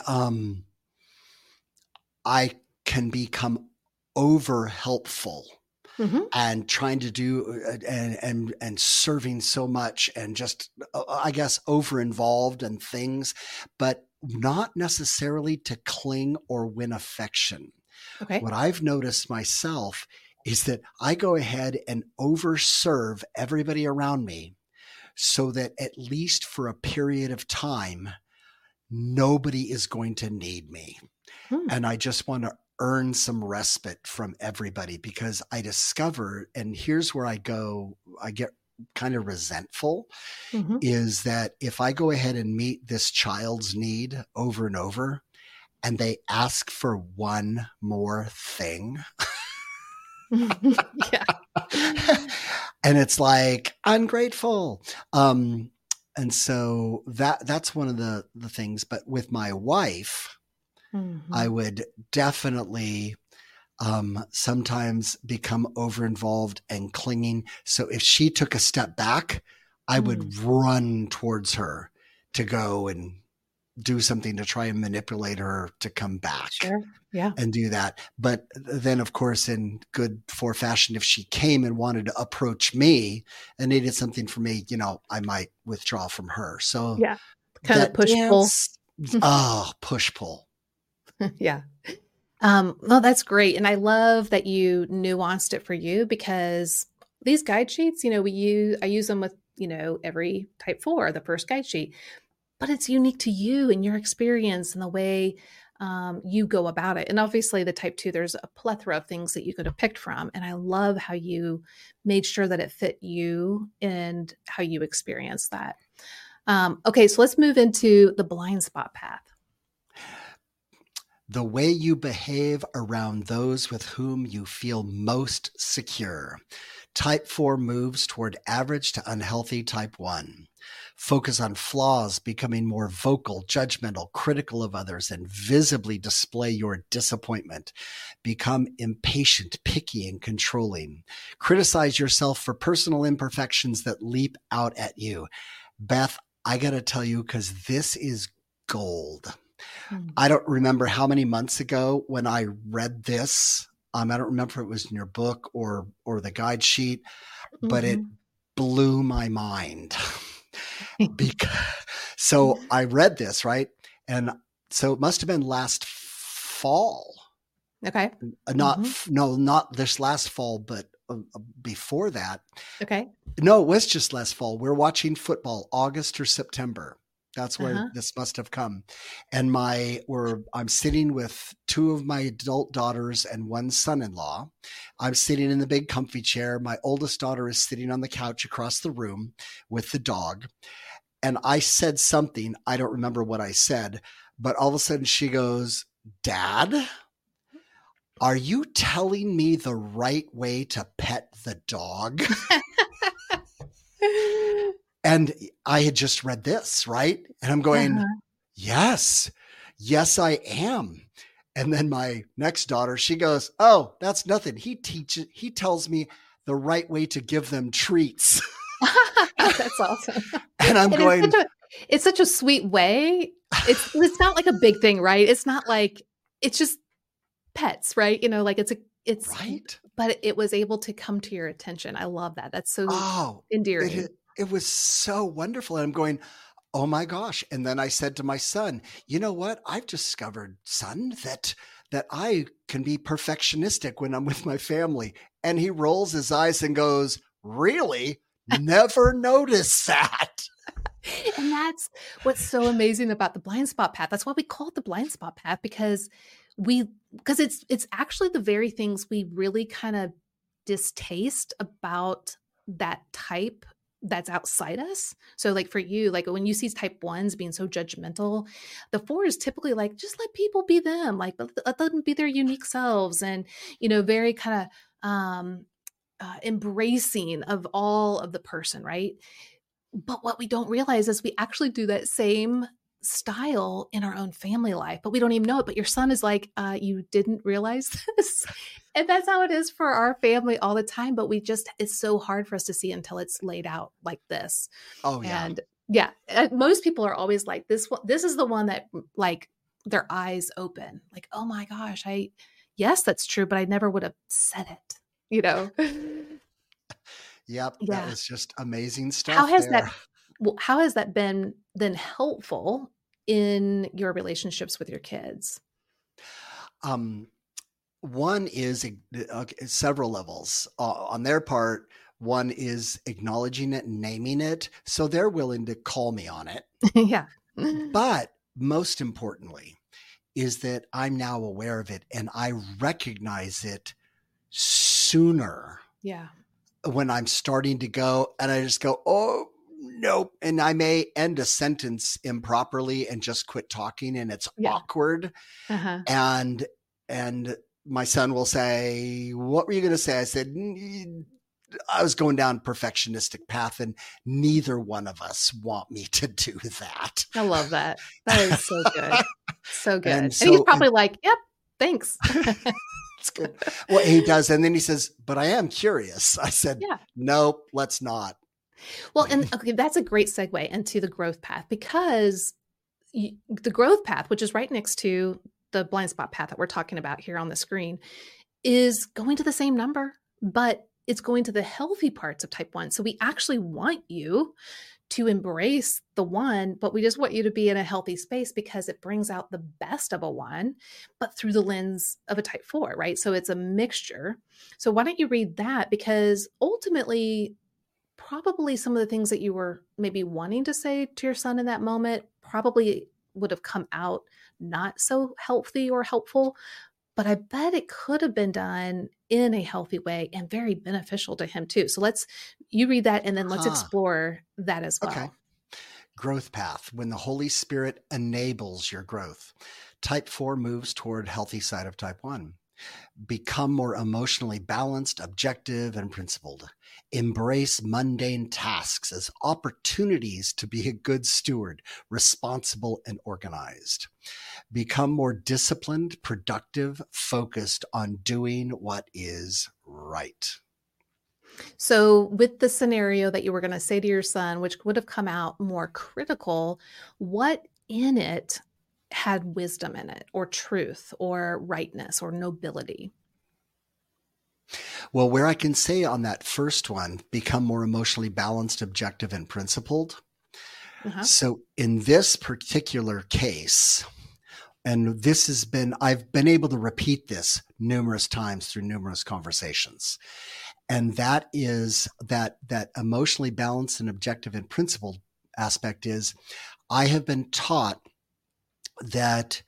can become over helpful and trying to do and serving so much and just, I guess, over involved in things, but not necessarily to cling or win affection. Okay. What I've noticed myself is that I go ahead and overserve everybody around me so that at least for a period of time, nobody is going to need me. And I just want to earn some respite from everybody because I discover, and here's where I get kind of resentful, is that if I go ahead and meet this child's need over and over and they ask for one more thing, and it's like ungrateful. And so that's one of the things. But with my wife, I would definitely sometimes become over-involved and clinging. So if she took a step back, I would run towards her to go and do something to try and manipulate her to come back. Sure. Yeah. And do that. But then, of course, in good 4 fashion, if she came and wanted to approach me and needed something from me, I might withdraw from her. So yeah, kind of push-pull. Push-pull. Yeah. Well, that's great. And I love that you nuanced it for you because these guide sheets, I use them with, every type 4, the first guide sheet, but it's unique to you and your experience and the way you go about it. And obviously the type 2, there's a plethora of things that you could have picked from. And I love how you made sure that it fit you and how you experienced that. Okay, so let's move into the blind spot path. The way you behave around those with whom you feel most secure. Type 4 moves toward average to unhealthy type 1. Focus on flaws, becoming more vocal, judgmental, critical of others, and visibly display your disappointment. Become impatient, picky, and controlling. Criticize yourself for personal imperfections that leap out at you. Beth, I got to tell you, because this is gold. I don't remember how many months ago when I read this. I don't remember if it was in your book or the guide sheet, but it blew my mind. So I read this, right? And so it must have been last fall. Okay. Not this last fall, but before that. Okay. No, it was just last fall. We're watching football, August or September. That's where this must have come. And I'm sitting with 2 of my adult daughters and 1 son-in-law. I'm sitting in the big comfy chair. My oldest daughter is sitting on the couch across the room with the dog. And I said something, I don't remember what I said, but all of a sudden she goes, "Dad, are you telling me the right way to pet the dog?" And I had just read this, right? And I'm going, yes, I am. And then my next daughter, she goes, "Oh, that's nothing. He tells me the right way to give them treats." That's awesome. And I'm going, it's such a sweet way. It's not like a big thing, right? It's not like, it's just pets, right? Like it's right. But it was able to come to your attention. I love that. That's so endearing. It was so wonderful. And I'm going, oh my gosh. And then I said to my son, "You know what? I've discovered, son, that I can be perfectionistic when I'm with my family." And he rolls his eyes and goes, "Really? Never noticed that." And that's what's so amazing about the blind spot path. That's why we call it the blind spot path, because it's actually the very things we really kind of distaste about that type that's outside us. So like for you, like when you see type 1s being so judgmental, the 4 is typically like, just let people be them, like let them be their unique selves, and very kind of embracing of all of the person, right? But what we don't realize is we actually do that same style in our own family life, but we don't even know it. But your son is like, "You didn't realize this." And that's how it is for our family all the time. But it's so hard for us to see until it's laid out like this. Oh yeah. And yeah, most people are always like, this is the one that, like, their eyes open, like, "Oh my gosh, yes, that's true, but I never would have said it." Yep. Yeah. That was just amazing stuff. How has that been then helpful in your relationships with your kids? One is several levels on their part. One is acknowledging it and naming it. So they're willing to call me on it. Yeah. But most importantly is that I'm now aware of it and I recognize it sooner. Yeah. When I'm starting to go and I just go, "Oh, nope." And I may end a sentence improperly and just quit talking, and it's awkward. And my son will say, "What were you going to say?" I said, "I was going down perfectionistic path, and neither one of us want me to do that." I love that. That is so good. So good. And so, he's probably like, "Yep, thanks." It's good. Well, he does. And then he says, "But I am curious." I said, "Nope, let's not." Well, and okay, that's a great segue into the growth path, because the growth path, which is right next to the blind spot path that we're talking about here on the screen, is going to the same number, but it's going to the healthy parts of type 1. So we actually want you to embrace the 1, but we just want you to be in a healthy space because it brings out the best of a 1, but through the lens of a type 4, right? So it's a mixture. So why don't you read that? Because ultimately, probably some of the things that you were maybe wanting to say to your son in that moment probably would have come out not so healthy or helpful, but I bet it could have been done in a healthy way and very beneficial to him too. So you read that and then let's explore that as well. Okay. Growth path. When the Holy Spirit enables your growth. Type 4 moves toward healthy side of type 1. Become more emotionally balanced, objective, and principled. Embrace mundane tasks as opportunities to be a good steward, responsible, and organized. Become more disciplined, productive, focused on doing what is right. So with the scenario that you were going to say to your son, which would have come out more critical, what in it had wisdom in it, or truth, or rightness, or nobility? Well, where I can say on that first one, become more emotionally balanced, objective, and principled. So in this particular case, and I've been able to repeat this numerous times through numerous conversations. And that is that emotionally balanced and objective and principled aspect is, I have been taught that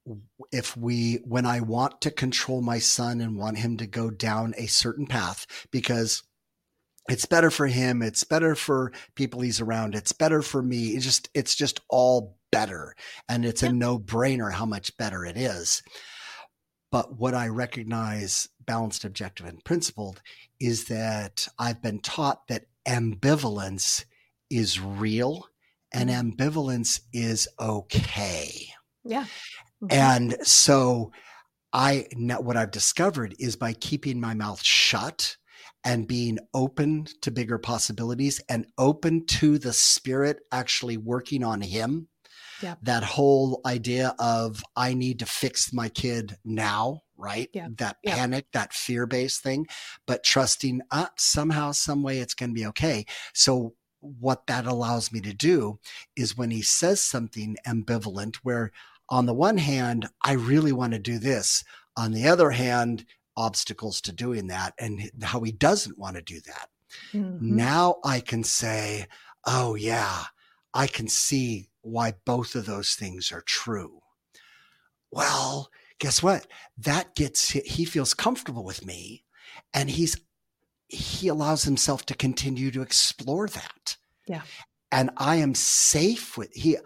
when I want to control my son and want him to go down a certain path, because it's better for him, it's better for people he's around, it's better for me, it's just all better. And it's a no-brainer how much better it is. But what I recognize, balanced, objective, and principled, is that I've been taught that ambivalence is real and ambivalence is okay. Yeah. Mm-hmm. And so what I've discovered is, by keeping my mouth shut and being open to bigger possibilities and open to the Spirit actually working on him, that whole idea of I need to fix my kid now, right? That panic, that fear-based thing, but trusting somehow, some way it's going to be okay. So what that allows me to do is, when he says something ambivalent, where on the one hand, I really want to do this, on the other hand, obstacles to doing that, and how he doesn't want to do that. Mm-hmm. Now I can say, oh yeah, I can see why both of those things are true. Well, guess what? He feels comfortable with me, and he allows himself to continue to explore that. Yeah. And I am safe with he's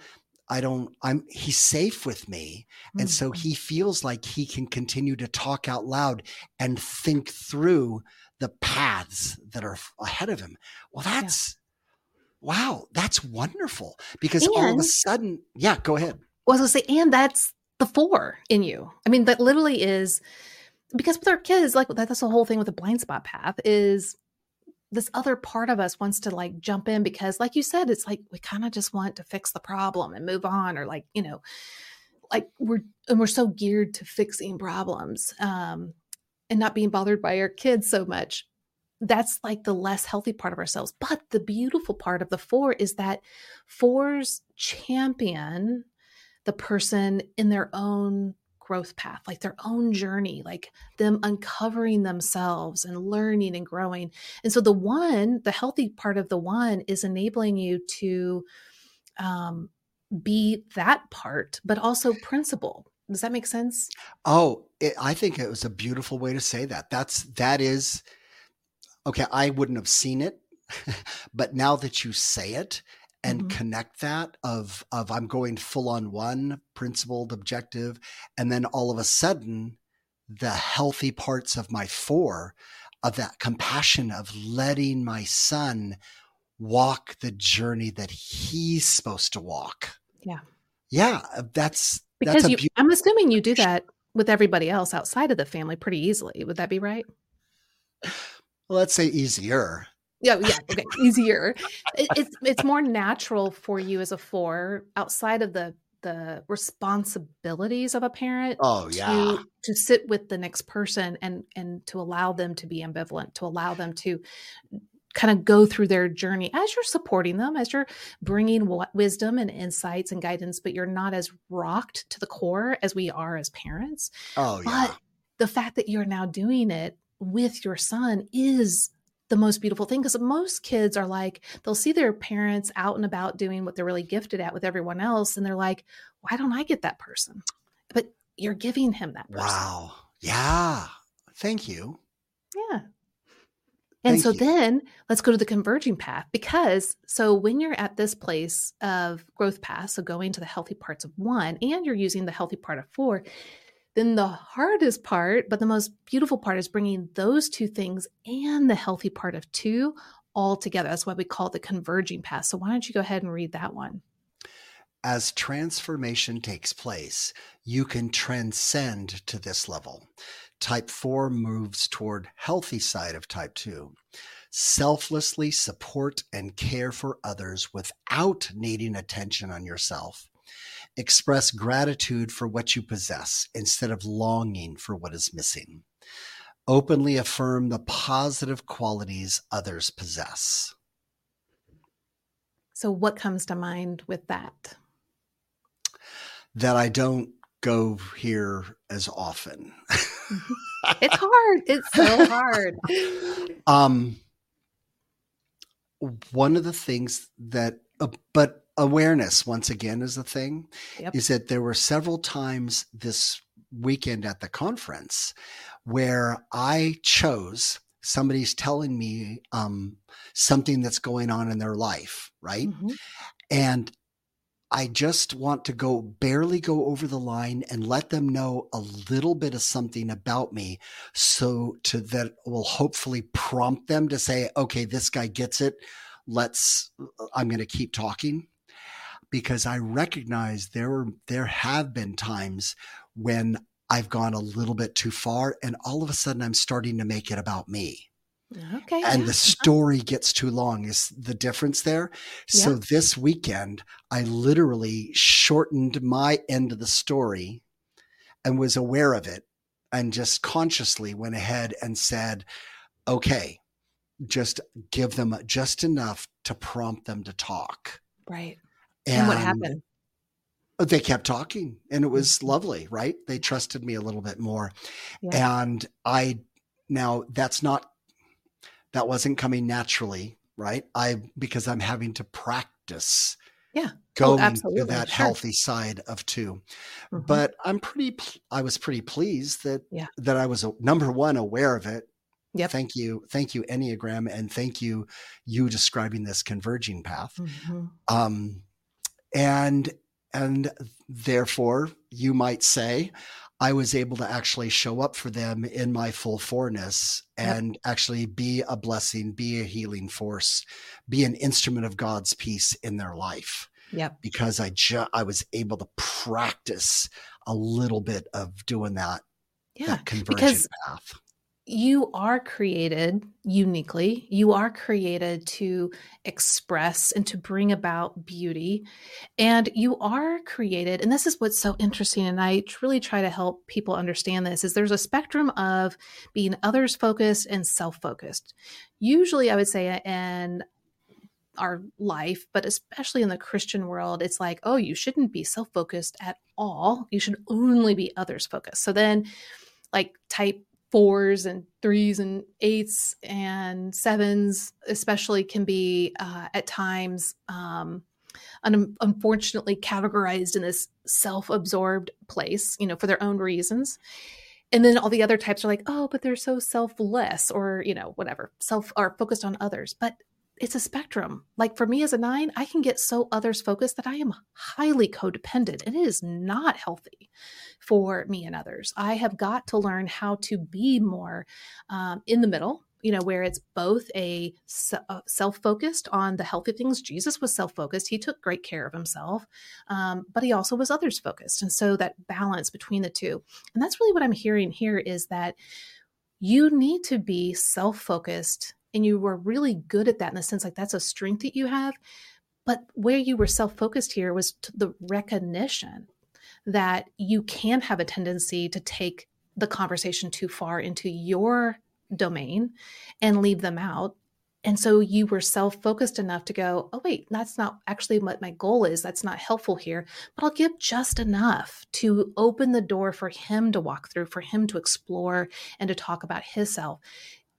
safe with me. And so he feels like he can continue to talk out loud and think through the paths that are ahead of him. Well, wow, that's wonderful. Because all of a sudden, go ahead. Well, I was going to say, and that's the 4 in you. I mean, that literally is, because with our kids, like that's the whole thing with the blind spot path, is this other part of us wants to like jump in, because like you said, it's like, we kind of just want to fix the problem and move on, or like, like we're so geared to fixing problems, and not being bothered by our kids so much. That's like the less healthy part of ourselves. But the beautiful part of the 4 is that 4s champion the person in their own growth path, like their own journey, like them uncovering themselves and learning and growing. And so the healthy part of the 1 is enabling you to be that part, but also principle. Does that make sense? Oh, I think it was a beautiful way to say that. That is, okay, I wouldn't have seen it, but now that you say it and connect that of I'm going full on 1, principled, objective, and then all of a sudden the healthy parts of my 4, of that compassion of letting my son walk the journey that he's supposed to walk. Yeah. Yeah. Because I'm assuming you do that with everybody else outside of the family pretty easily. Would that be right? Well, let's say easier. Yeah. Okay. Easier. It's more natural for you as a 4, outside of the responsibilities of a parent. Oh yeah. To sit with the next person and to allow them to be ambivalent, to allow them to kind of go through their journey as you're supporting them, as you're bringing wisdom and insights and guidance, but you're not as rocked to the core as we are as parents. Oh yeah. But the fact that you're now doing it with your son is the most beautiful thing, because most kids are like, they'll see their parents out and about doing what they're really gifted at with everyone else. And they're like, why don't I get that person? But you're giving him that person. Wow. Yeah. Thank you. Yeah. And Thank so you. then let's go to the converging path, because so when you're at this place of growth path, so going to the healthy parts of 1 and you're using the healthy part of 4, then the hardest part, but the most beautiful part, is bringing those 2 things and the healthy part of 2 all together. That's why we call it the converging path. So why don't you go ahead and read that one? As transformation takes place, you can transcend to this level. Type 4 moves toward healthy side of type 2. Selflessly support and care for others without needing attention on yourself. Express gratitude for what you possess instead of longing for what is missing. Openly affirm the positive qualities others possess. So what comes to mind with that? That I don't go here as often. It's hard. It's so hard. One of the things that, but awareness once again is a thing, is that there were several times this weekend at the conference where I chose, somebody's telling me something that's going on in their life, right? Mm-hmm. And I just want to barely go over the line and let them know a little bit of something about me, so that will hopefully prompt them to say, okay, this guy gets it. I'm going to keep talking, because I recognize there have been times when I've gone a little bit too far, and all of a sudden I'm starting to make it about me. Okay. And the story gets too long is the difference there. So this weekend, I literally shortened my end of the story and was aware of it, and just consciously went ahead and said, okay, just give them just enough to prompt them to talk. Right. And what happened? They kept talking, and it was lovely, right? They trusted me a little bit more. Yeah. And that wasn't coming naturally, right? Because I'm having to practice going to that healthy side of 2. Mm-hmm. But I was pretty pleased that I was number 1 aware of it. Yep. Thank you, Enneagram, and thank you describing this converging path. Mm-hmm. And therefore, you might say, I was able to actually show up for them in my full 4-ness and actually be a blessing, be a healing force, be an instrument of God's peace in their life. Yep. Because I was able to practice a little bit of doing that convergent path. You are created uniquely. You are created to express and to bring about beauty. And you are created, and this is what's so interesting, and I really try to help people understand this, is there's a spectrum of being others-focused and self-focused. Usually, I would say in our life, but especially in the Christian world, it's like, oh, you shouldn't be self-focused at all. You should only be others-focused. So then, like type 4s and 3s and 8s and 7s especially can be at times unfortunately categorized in this self-absorbed place, for their own reasons. And then all the other types are like, oh, but they're so selfless, or, whatever, are focused on others. But it's a spectrum. Like for me as a 9, I can get so others focused that I am highly codependent, and it is not healthy for me and others. I have got to learn how to be more in the middle, where it's both a self-focused on the healthy things. Jesus was self-focused. He took great care of himself, but he also was others focused. And so that balance between the 2. And that's really what I'm hearing here, is that you need to be self-focused. And you were really good at that in the sense, like that's a strength that you have. But where you were self-focused here was to the recognition that you can have a tendency to take the conversation too far into your domain and leave them out. And so you were self-focused enough to go, oh, wait, that's not actually what my goal is. That's not helpful here, but I'll give just enough to open the door for him to walk through, for him to explore and to talk about his self.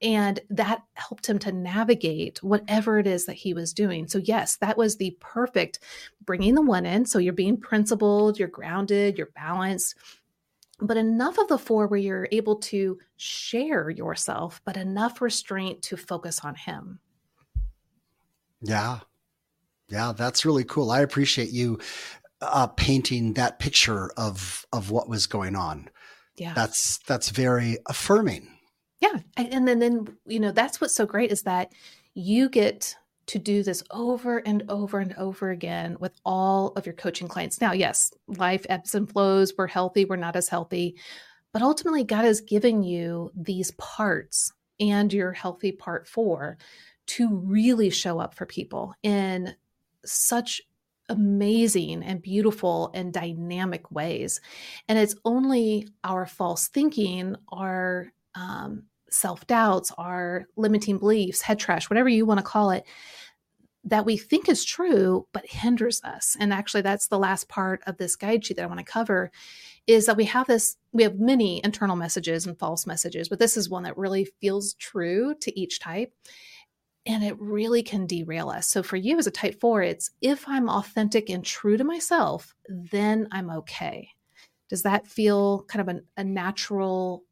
And that helped him to navigate whatever it is that he was doing. So yes, that was the perfect bringing the one in. So you're being principled, you're grounded, you're balanced, but enough of the four where you're able to share yourself, but enough restraint to focus on him. Yeah. Yeah. That's really cool. I appreciate you painting that picture of what was going on. Yeah. That's very affirming. Yeah. And then, that's what's so great is that you get to do this over and over and over again with all of your coaching clients. Now, yes, life ebbs and flows. We're healthy. We're not as healthy. But ultimately, God has given you these parts and your healthy part 4 to really show up for people in such amazing and beautiful and dynamic ways. And it's only our false thinking, our self-doubts, our limiting beliefs, head trash, whatever you want to call it, that we think is true, but hinders us. And actually, that's the last part of this guide sheet that I want to cover, is that we have many internal messages and false messages, but this is one that really feels true to each type. And it really can derail us. So for you as a type 4, it's if I'm authentic and true to myself, then I'm okay. Does that feel kind of a natural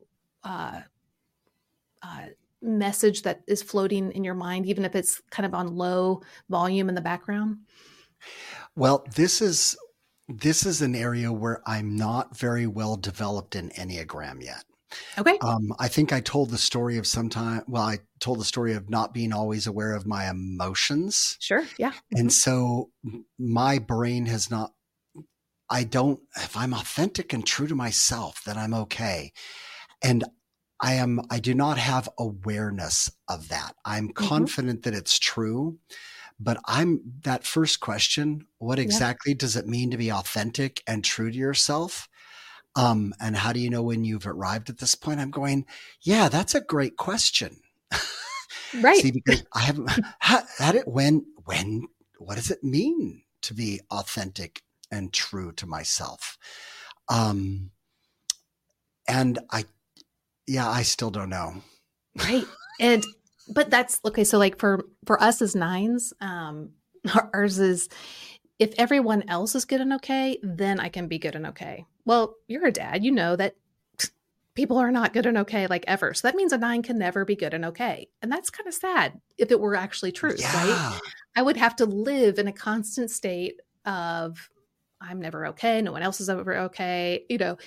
message that is floating in your mind, even if it's kind of on low volume in the background? Well, this is an area where I'm not very well developed in Enneagram yet. Okay. I think I told the story of I told the story of not being always aware of my emotions. Sure. Yeah. And so my brain has not, if I'm authentic and true to myself, then I'm okay. And I do not have awareness of that. I'm confident that it's true, but that first question, what exactly does it mean to be authentic and true to yourself? And how do you know when you've arrived at this point? I'm going, yeah, that's a great question. Right. See, because I haven't had it. What does it mean to be authentic and true to myself? And I still don't know. Right. But that's okay. So like for us as 9s, ours is, if everyone else is good and okay, then I can be good and okay. Well, you're a dad, you know that people are not good and okay like ever. So that means a 9 can never be good and okay. And that's kind of sad if it were actually true, right? I would have to live in a constant state of I'm never okay. No one else is ever okay,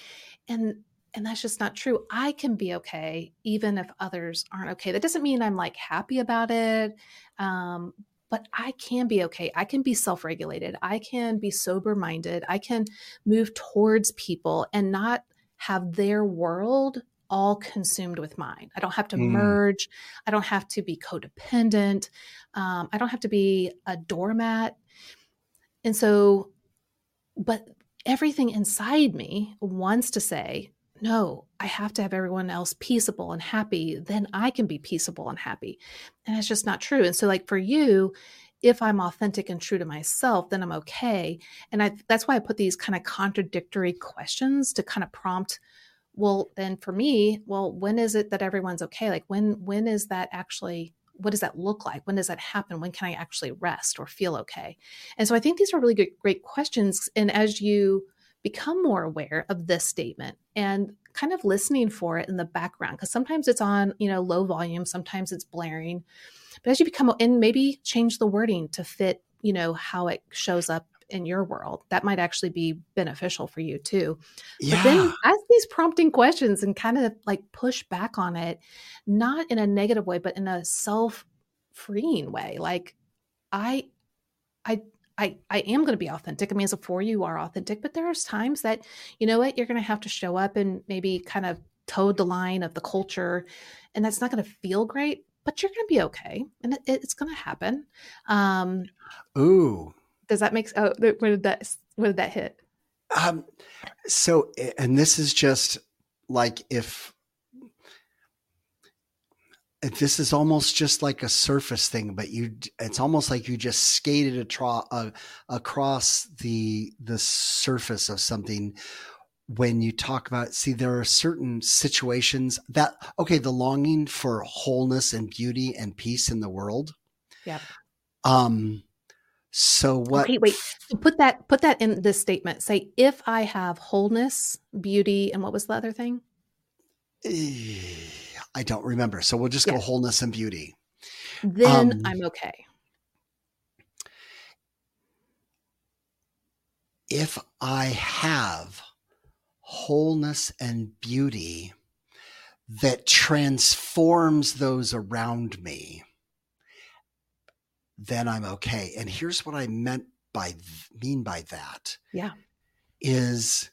and that's just not true. I can be okay even if others aren't okay. That doesn't mean I'm like happy about it. But I can be okay. I can be self-regulated. I can be sober-minded. I can move towards people and not have their world all consumed with mine. I don't have to merge. I don't have to be codependent. I don't have to be a doormat. And so, but everything inside me wants to say, no, I have to have everyone else peaceable and happy. Then I can be peaceable and happy. And it's just not true. And so like for you, if I'm authentic and true to myself, then I'm okay. And that's why I put these kind of contradictory questions to kind of prompt, well, then for me, when is it that everyone's okay? Like when is that actually, what does that look like? When does that happen? When can I actually rest or feel okay? And so I think these are really great questions. And as you become more aware of this statement and kind of listening for it in the background, because sometimes it's on, low volume, sometimes it's blaring. But as you become, and maybe change the wording to fit, how it shows up in your world, that might actually be beneficial for you too. Yeah. But then ask these prompting questions and kind of like push back on it, not in a negative way, but in a self-freeing way. Like I am going to be authentic. I mean, as a 4, you are authentic, but there's times that, you're going to have to show up and maybe kind of toe the line of the culture. And that's not going to feel great, but you're going to be okay. And it's going to happen. Ooh. Does that make sense? Oh, where did that hit? So, and this is just like, if this is almost just like a surface thing, but it's almost like you just skated across the surface of something. when you talk about, see, there are certain situations that, okay, the longing for wholeness and beauty and peace in the world. Yeah. So what? Okay, wait. So put that in this statement. Say, if I have wholeness, beauty, and what was the other thing? I don't remember. So we'll just go wholeness and beauty. Then I'm okay. If I have wholeness and beauty that transforms those around me, then I'm okay. And here's what I mean by that. Yeah. Is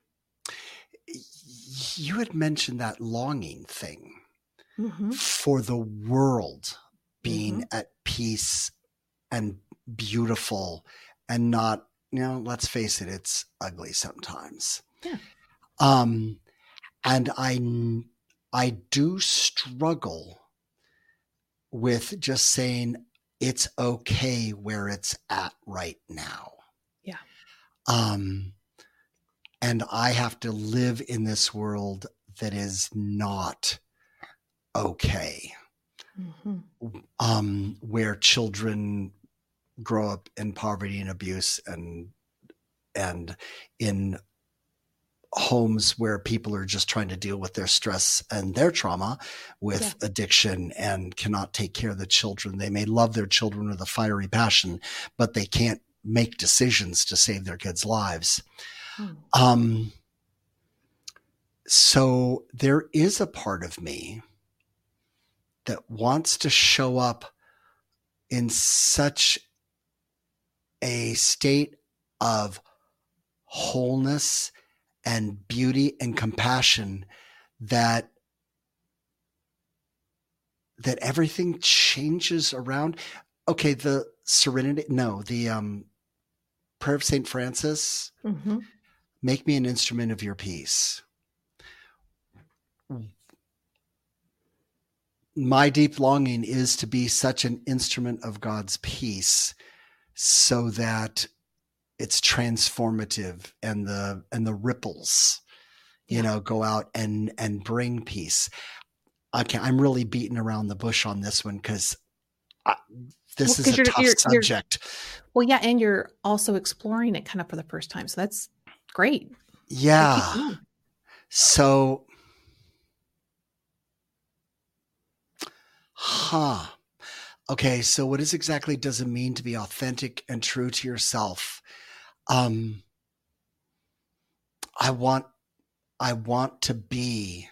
you had mentioned that longing thing for the world being at peace and beautiful and not, let's face it, it's ugly sometimes. Yeah. And I do struggle with just saying it's okay where it's at right now. Yeah. And I have to live in this world that is not okay. Where children grow up in poverty and abuse and in homes where people are just trying to deal with their stress and their trauma with addiction and cannot take care of the children. They may love their children with a fiery passion, but they can't make decisions to save their kids' lives. So there is a part of me that wants to show up in such a state of wholeness and beauty and compassion that everything changes around. Okay, the serenity, the prayer of St. Francis, make me an instrument of your peace. My deep longing is to be such an instrument of God's peace so that it's transformative and the ripples, go out and bring peace. I'm really beating around the bush on this one because this is a tough subject. And you're also exploring it kind of for the first time. So that's great. Yeah. So, okay. So what exactly does it mean to be authentic and true to yourself? I want to be,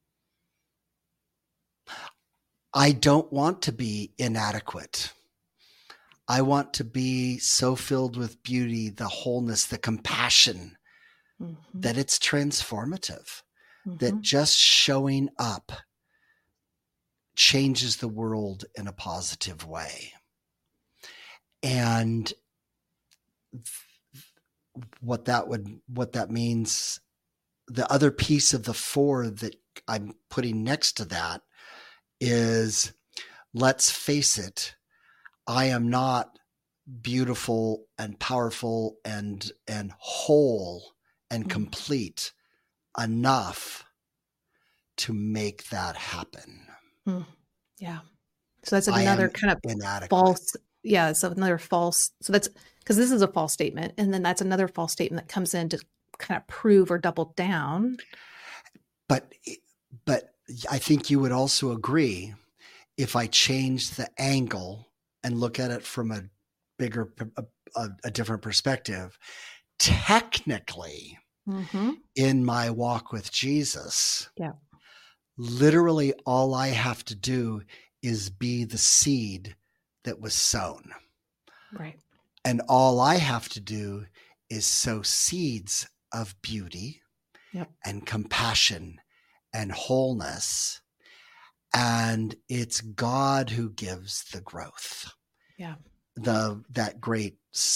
I don't want to be inadequate. I want to be so filled with beauty, the wholeness, the compassion, that it's transformative, that just showing up changes the world in a positive way. And what that means, the other piece of the 4 that I'm putting next to that is, let's face it, I am not beautiful and powerful and whole and complete enough to make that happen. Yeah. So that's another kind of inadequate. False. Yeah. So another false. So that's because this is a false statement. And then that's another false statement that comes in to kind of prove or double down. But I think you would also agree, if I change the angle and look at it from a bigger, a different perspective, technically in my walk with Jesus, literally all I have to do is be the seed that was sown. Right. And all I have to do is sow seeds of beauty and compassion and wholeness. And it's God who gives the growth. Yeah. That great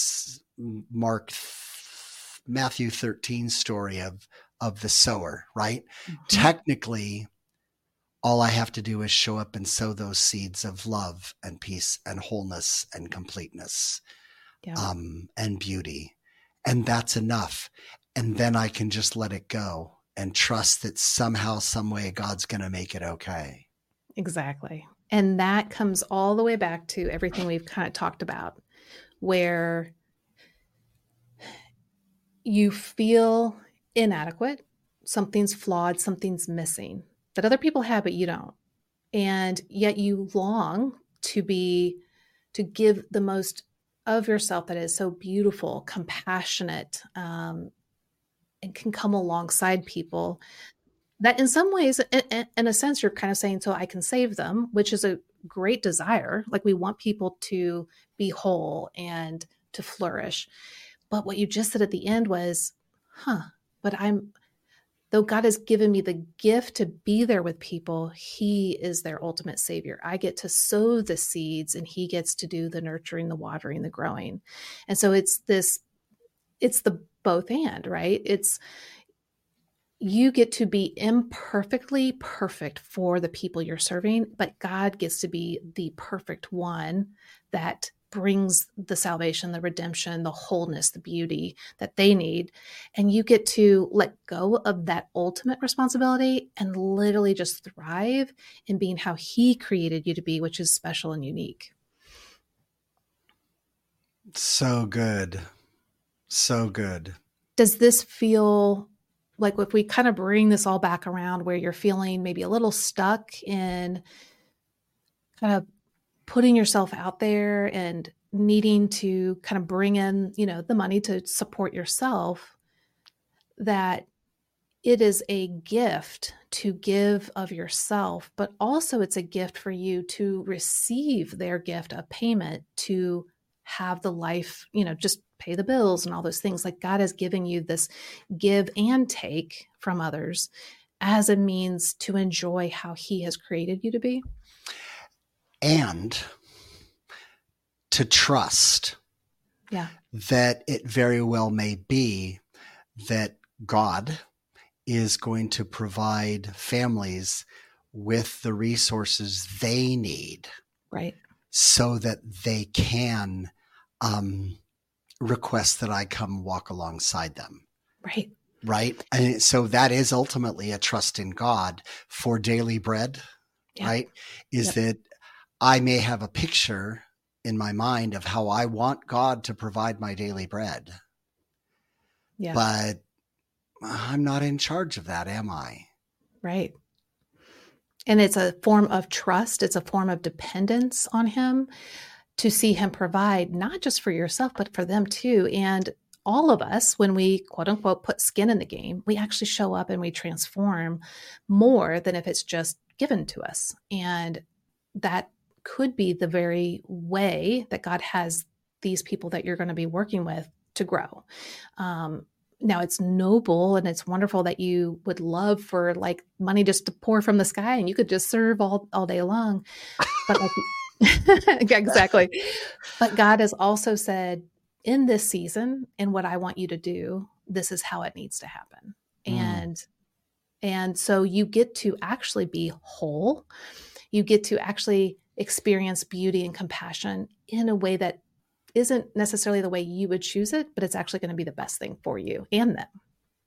Matthew 13 story of the sower, right? Technically, all I have to do is show up and sow those seeds of love and peace and wholeness and completeness, and beauty. And that's enough. And then I can just let it go and trust that somehow, some way, God's going to make it okay. Exactly. And that comes all the way back to everything we've kind of talked about, where you feel inadequate, something's flawed, something's missing that other people have, but you don't. And yet you long to give the most of yourself that is so beautiful, compassionate, and can come alongside people that in some ways, in a sense, you're kind of saying, so I can save them, which is a great desire. Like we want people to be whole and to flourish. But what you just said at the end was, but though God has given me the gift to be there with people, he is their ultimate savior. I get to sow the seeds and he gets to do the nurturing, the watering, the growing. And so it's the both and, right? You get to be imperfectly perfect for the people you're serving, but God gets to be the perfect one that brings the salvation, the redemption, the wholeness, the beauty that they need. And you get to let go of that ultimate responsibility and literally just thrive in being how he created you to be, which is special and unique. So good. So good. Does this feel like, if we kind of bring this all back around, where you're feeling maybe a little stuck in kind of putting yourself out there and needing to kind of bring in, the money to support yourself, that it is a gift to give of yourself, but also it's a gift for you to receive their gift of payment to have the life, just pay the bills and all those things. Like God has given you this give and take from others as a means to enjoy how he has created you to be. And to trust that it very well may be that God is going to provide families with the resources they need. Right. So that they can request that I come walk alongside them. Right. Right. And so that is ultimately a trust in God for daily bread, right? Is that I may have a picture in my mind of how I want God to provide my daily bread. Yeah. But I'm not in charge of that, am I? Right. And it's a form of trust. It's a form of dependence on him to see him provide, not just for yourself, but for them too. And all of us, when we quote unquote put skin in the game, we actually show up and we transform more than if it's just given to us. And that could be the very way that God has these people that you're going to be working with to grow. Now it's noble and it's wonderful that you would love for like money just to pour from the sky and you could just serve all day long. But exactly. But God has also said, in this season, and what I want you to do, this is how it needs to happen. And so you get to actually be whole. You get to actually experience beauty and compassion in a way that isn't necessarily the way you would choose it, but it's actually going to be the best thing for you and them.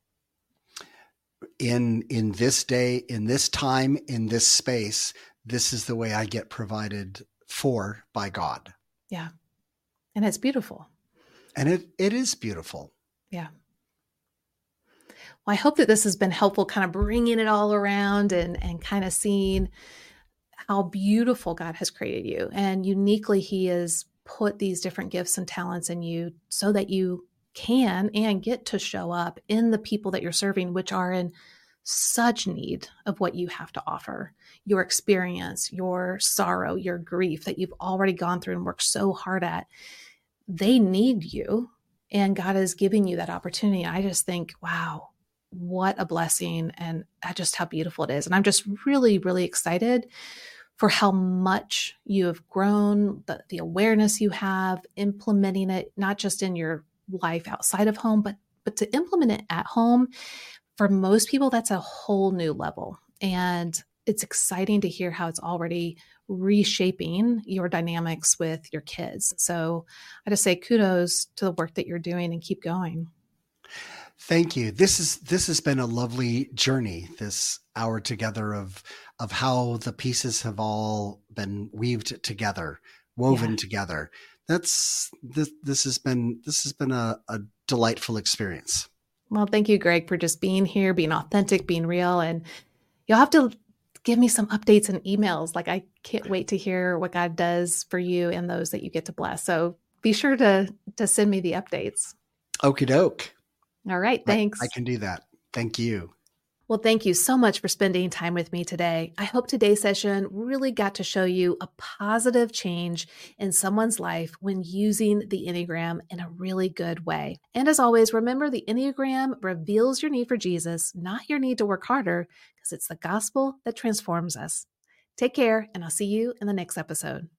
In this day, in this time, in this space, this is the way I get provided for by God. Yeah. And it's beautiful. And it is beautiful. Yeah. Well, I hope that this has been helpful, kind of bringing it all around and kind of seeing how beautiful God has created you. And uniquely, he has put these different gifts and talents in you so that you can and get to show up in the people that you're serving, which are in such need of what you have to offer, your experience, your sorrow, your grief that you've already gone through and worked so hard at. They need you, and God is giving you that opportunity. I just think, wow, what a blessing, and just how beautiful it is. And I'm just really, really excited for how much you have grown, the awareness you have, implementing it, not just in your life outside of home, but to implement it at home. For most people, that's a whole new level. And it's exciting to hear how it's already reshaping your dynamics with your kids. So I just say kudos to the work that you're doing and keep going. Thank you. This has been a lovely journey, this hour together of how the pieces have all been weaved together, woven together. This has been a delightful experience. Well, thank you, Greg, for just being here, being authentic, being real. And you'll have to give me some updates and emails. Like, I can't wait to hear what God does for you and those that you get to bless. So be sure to send me the updates. Okie doke. All right. Thanks. I can do that. Thank you. Well, thank you so much for spending time with me today. I hope today's session really got to show you a positive change in someone's life when using the Enneagram in a really good way. And as always, remember the Enneagram reveals your need for Jesus, not your need to work harder, because it's the gospel that transforms us. Take care, and I'll see you in the next episode.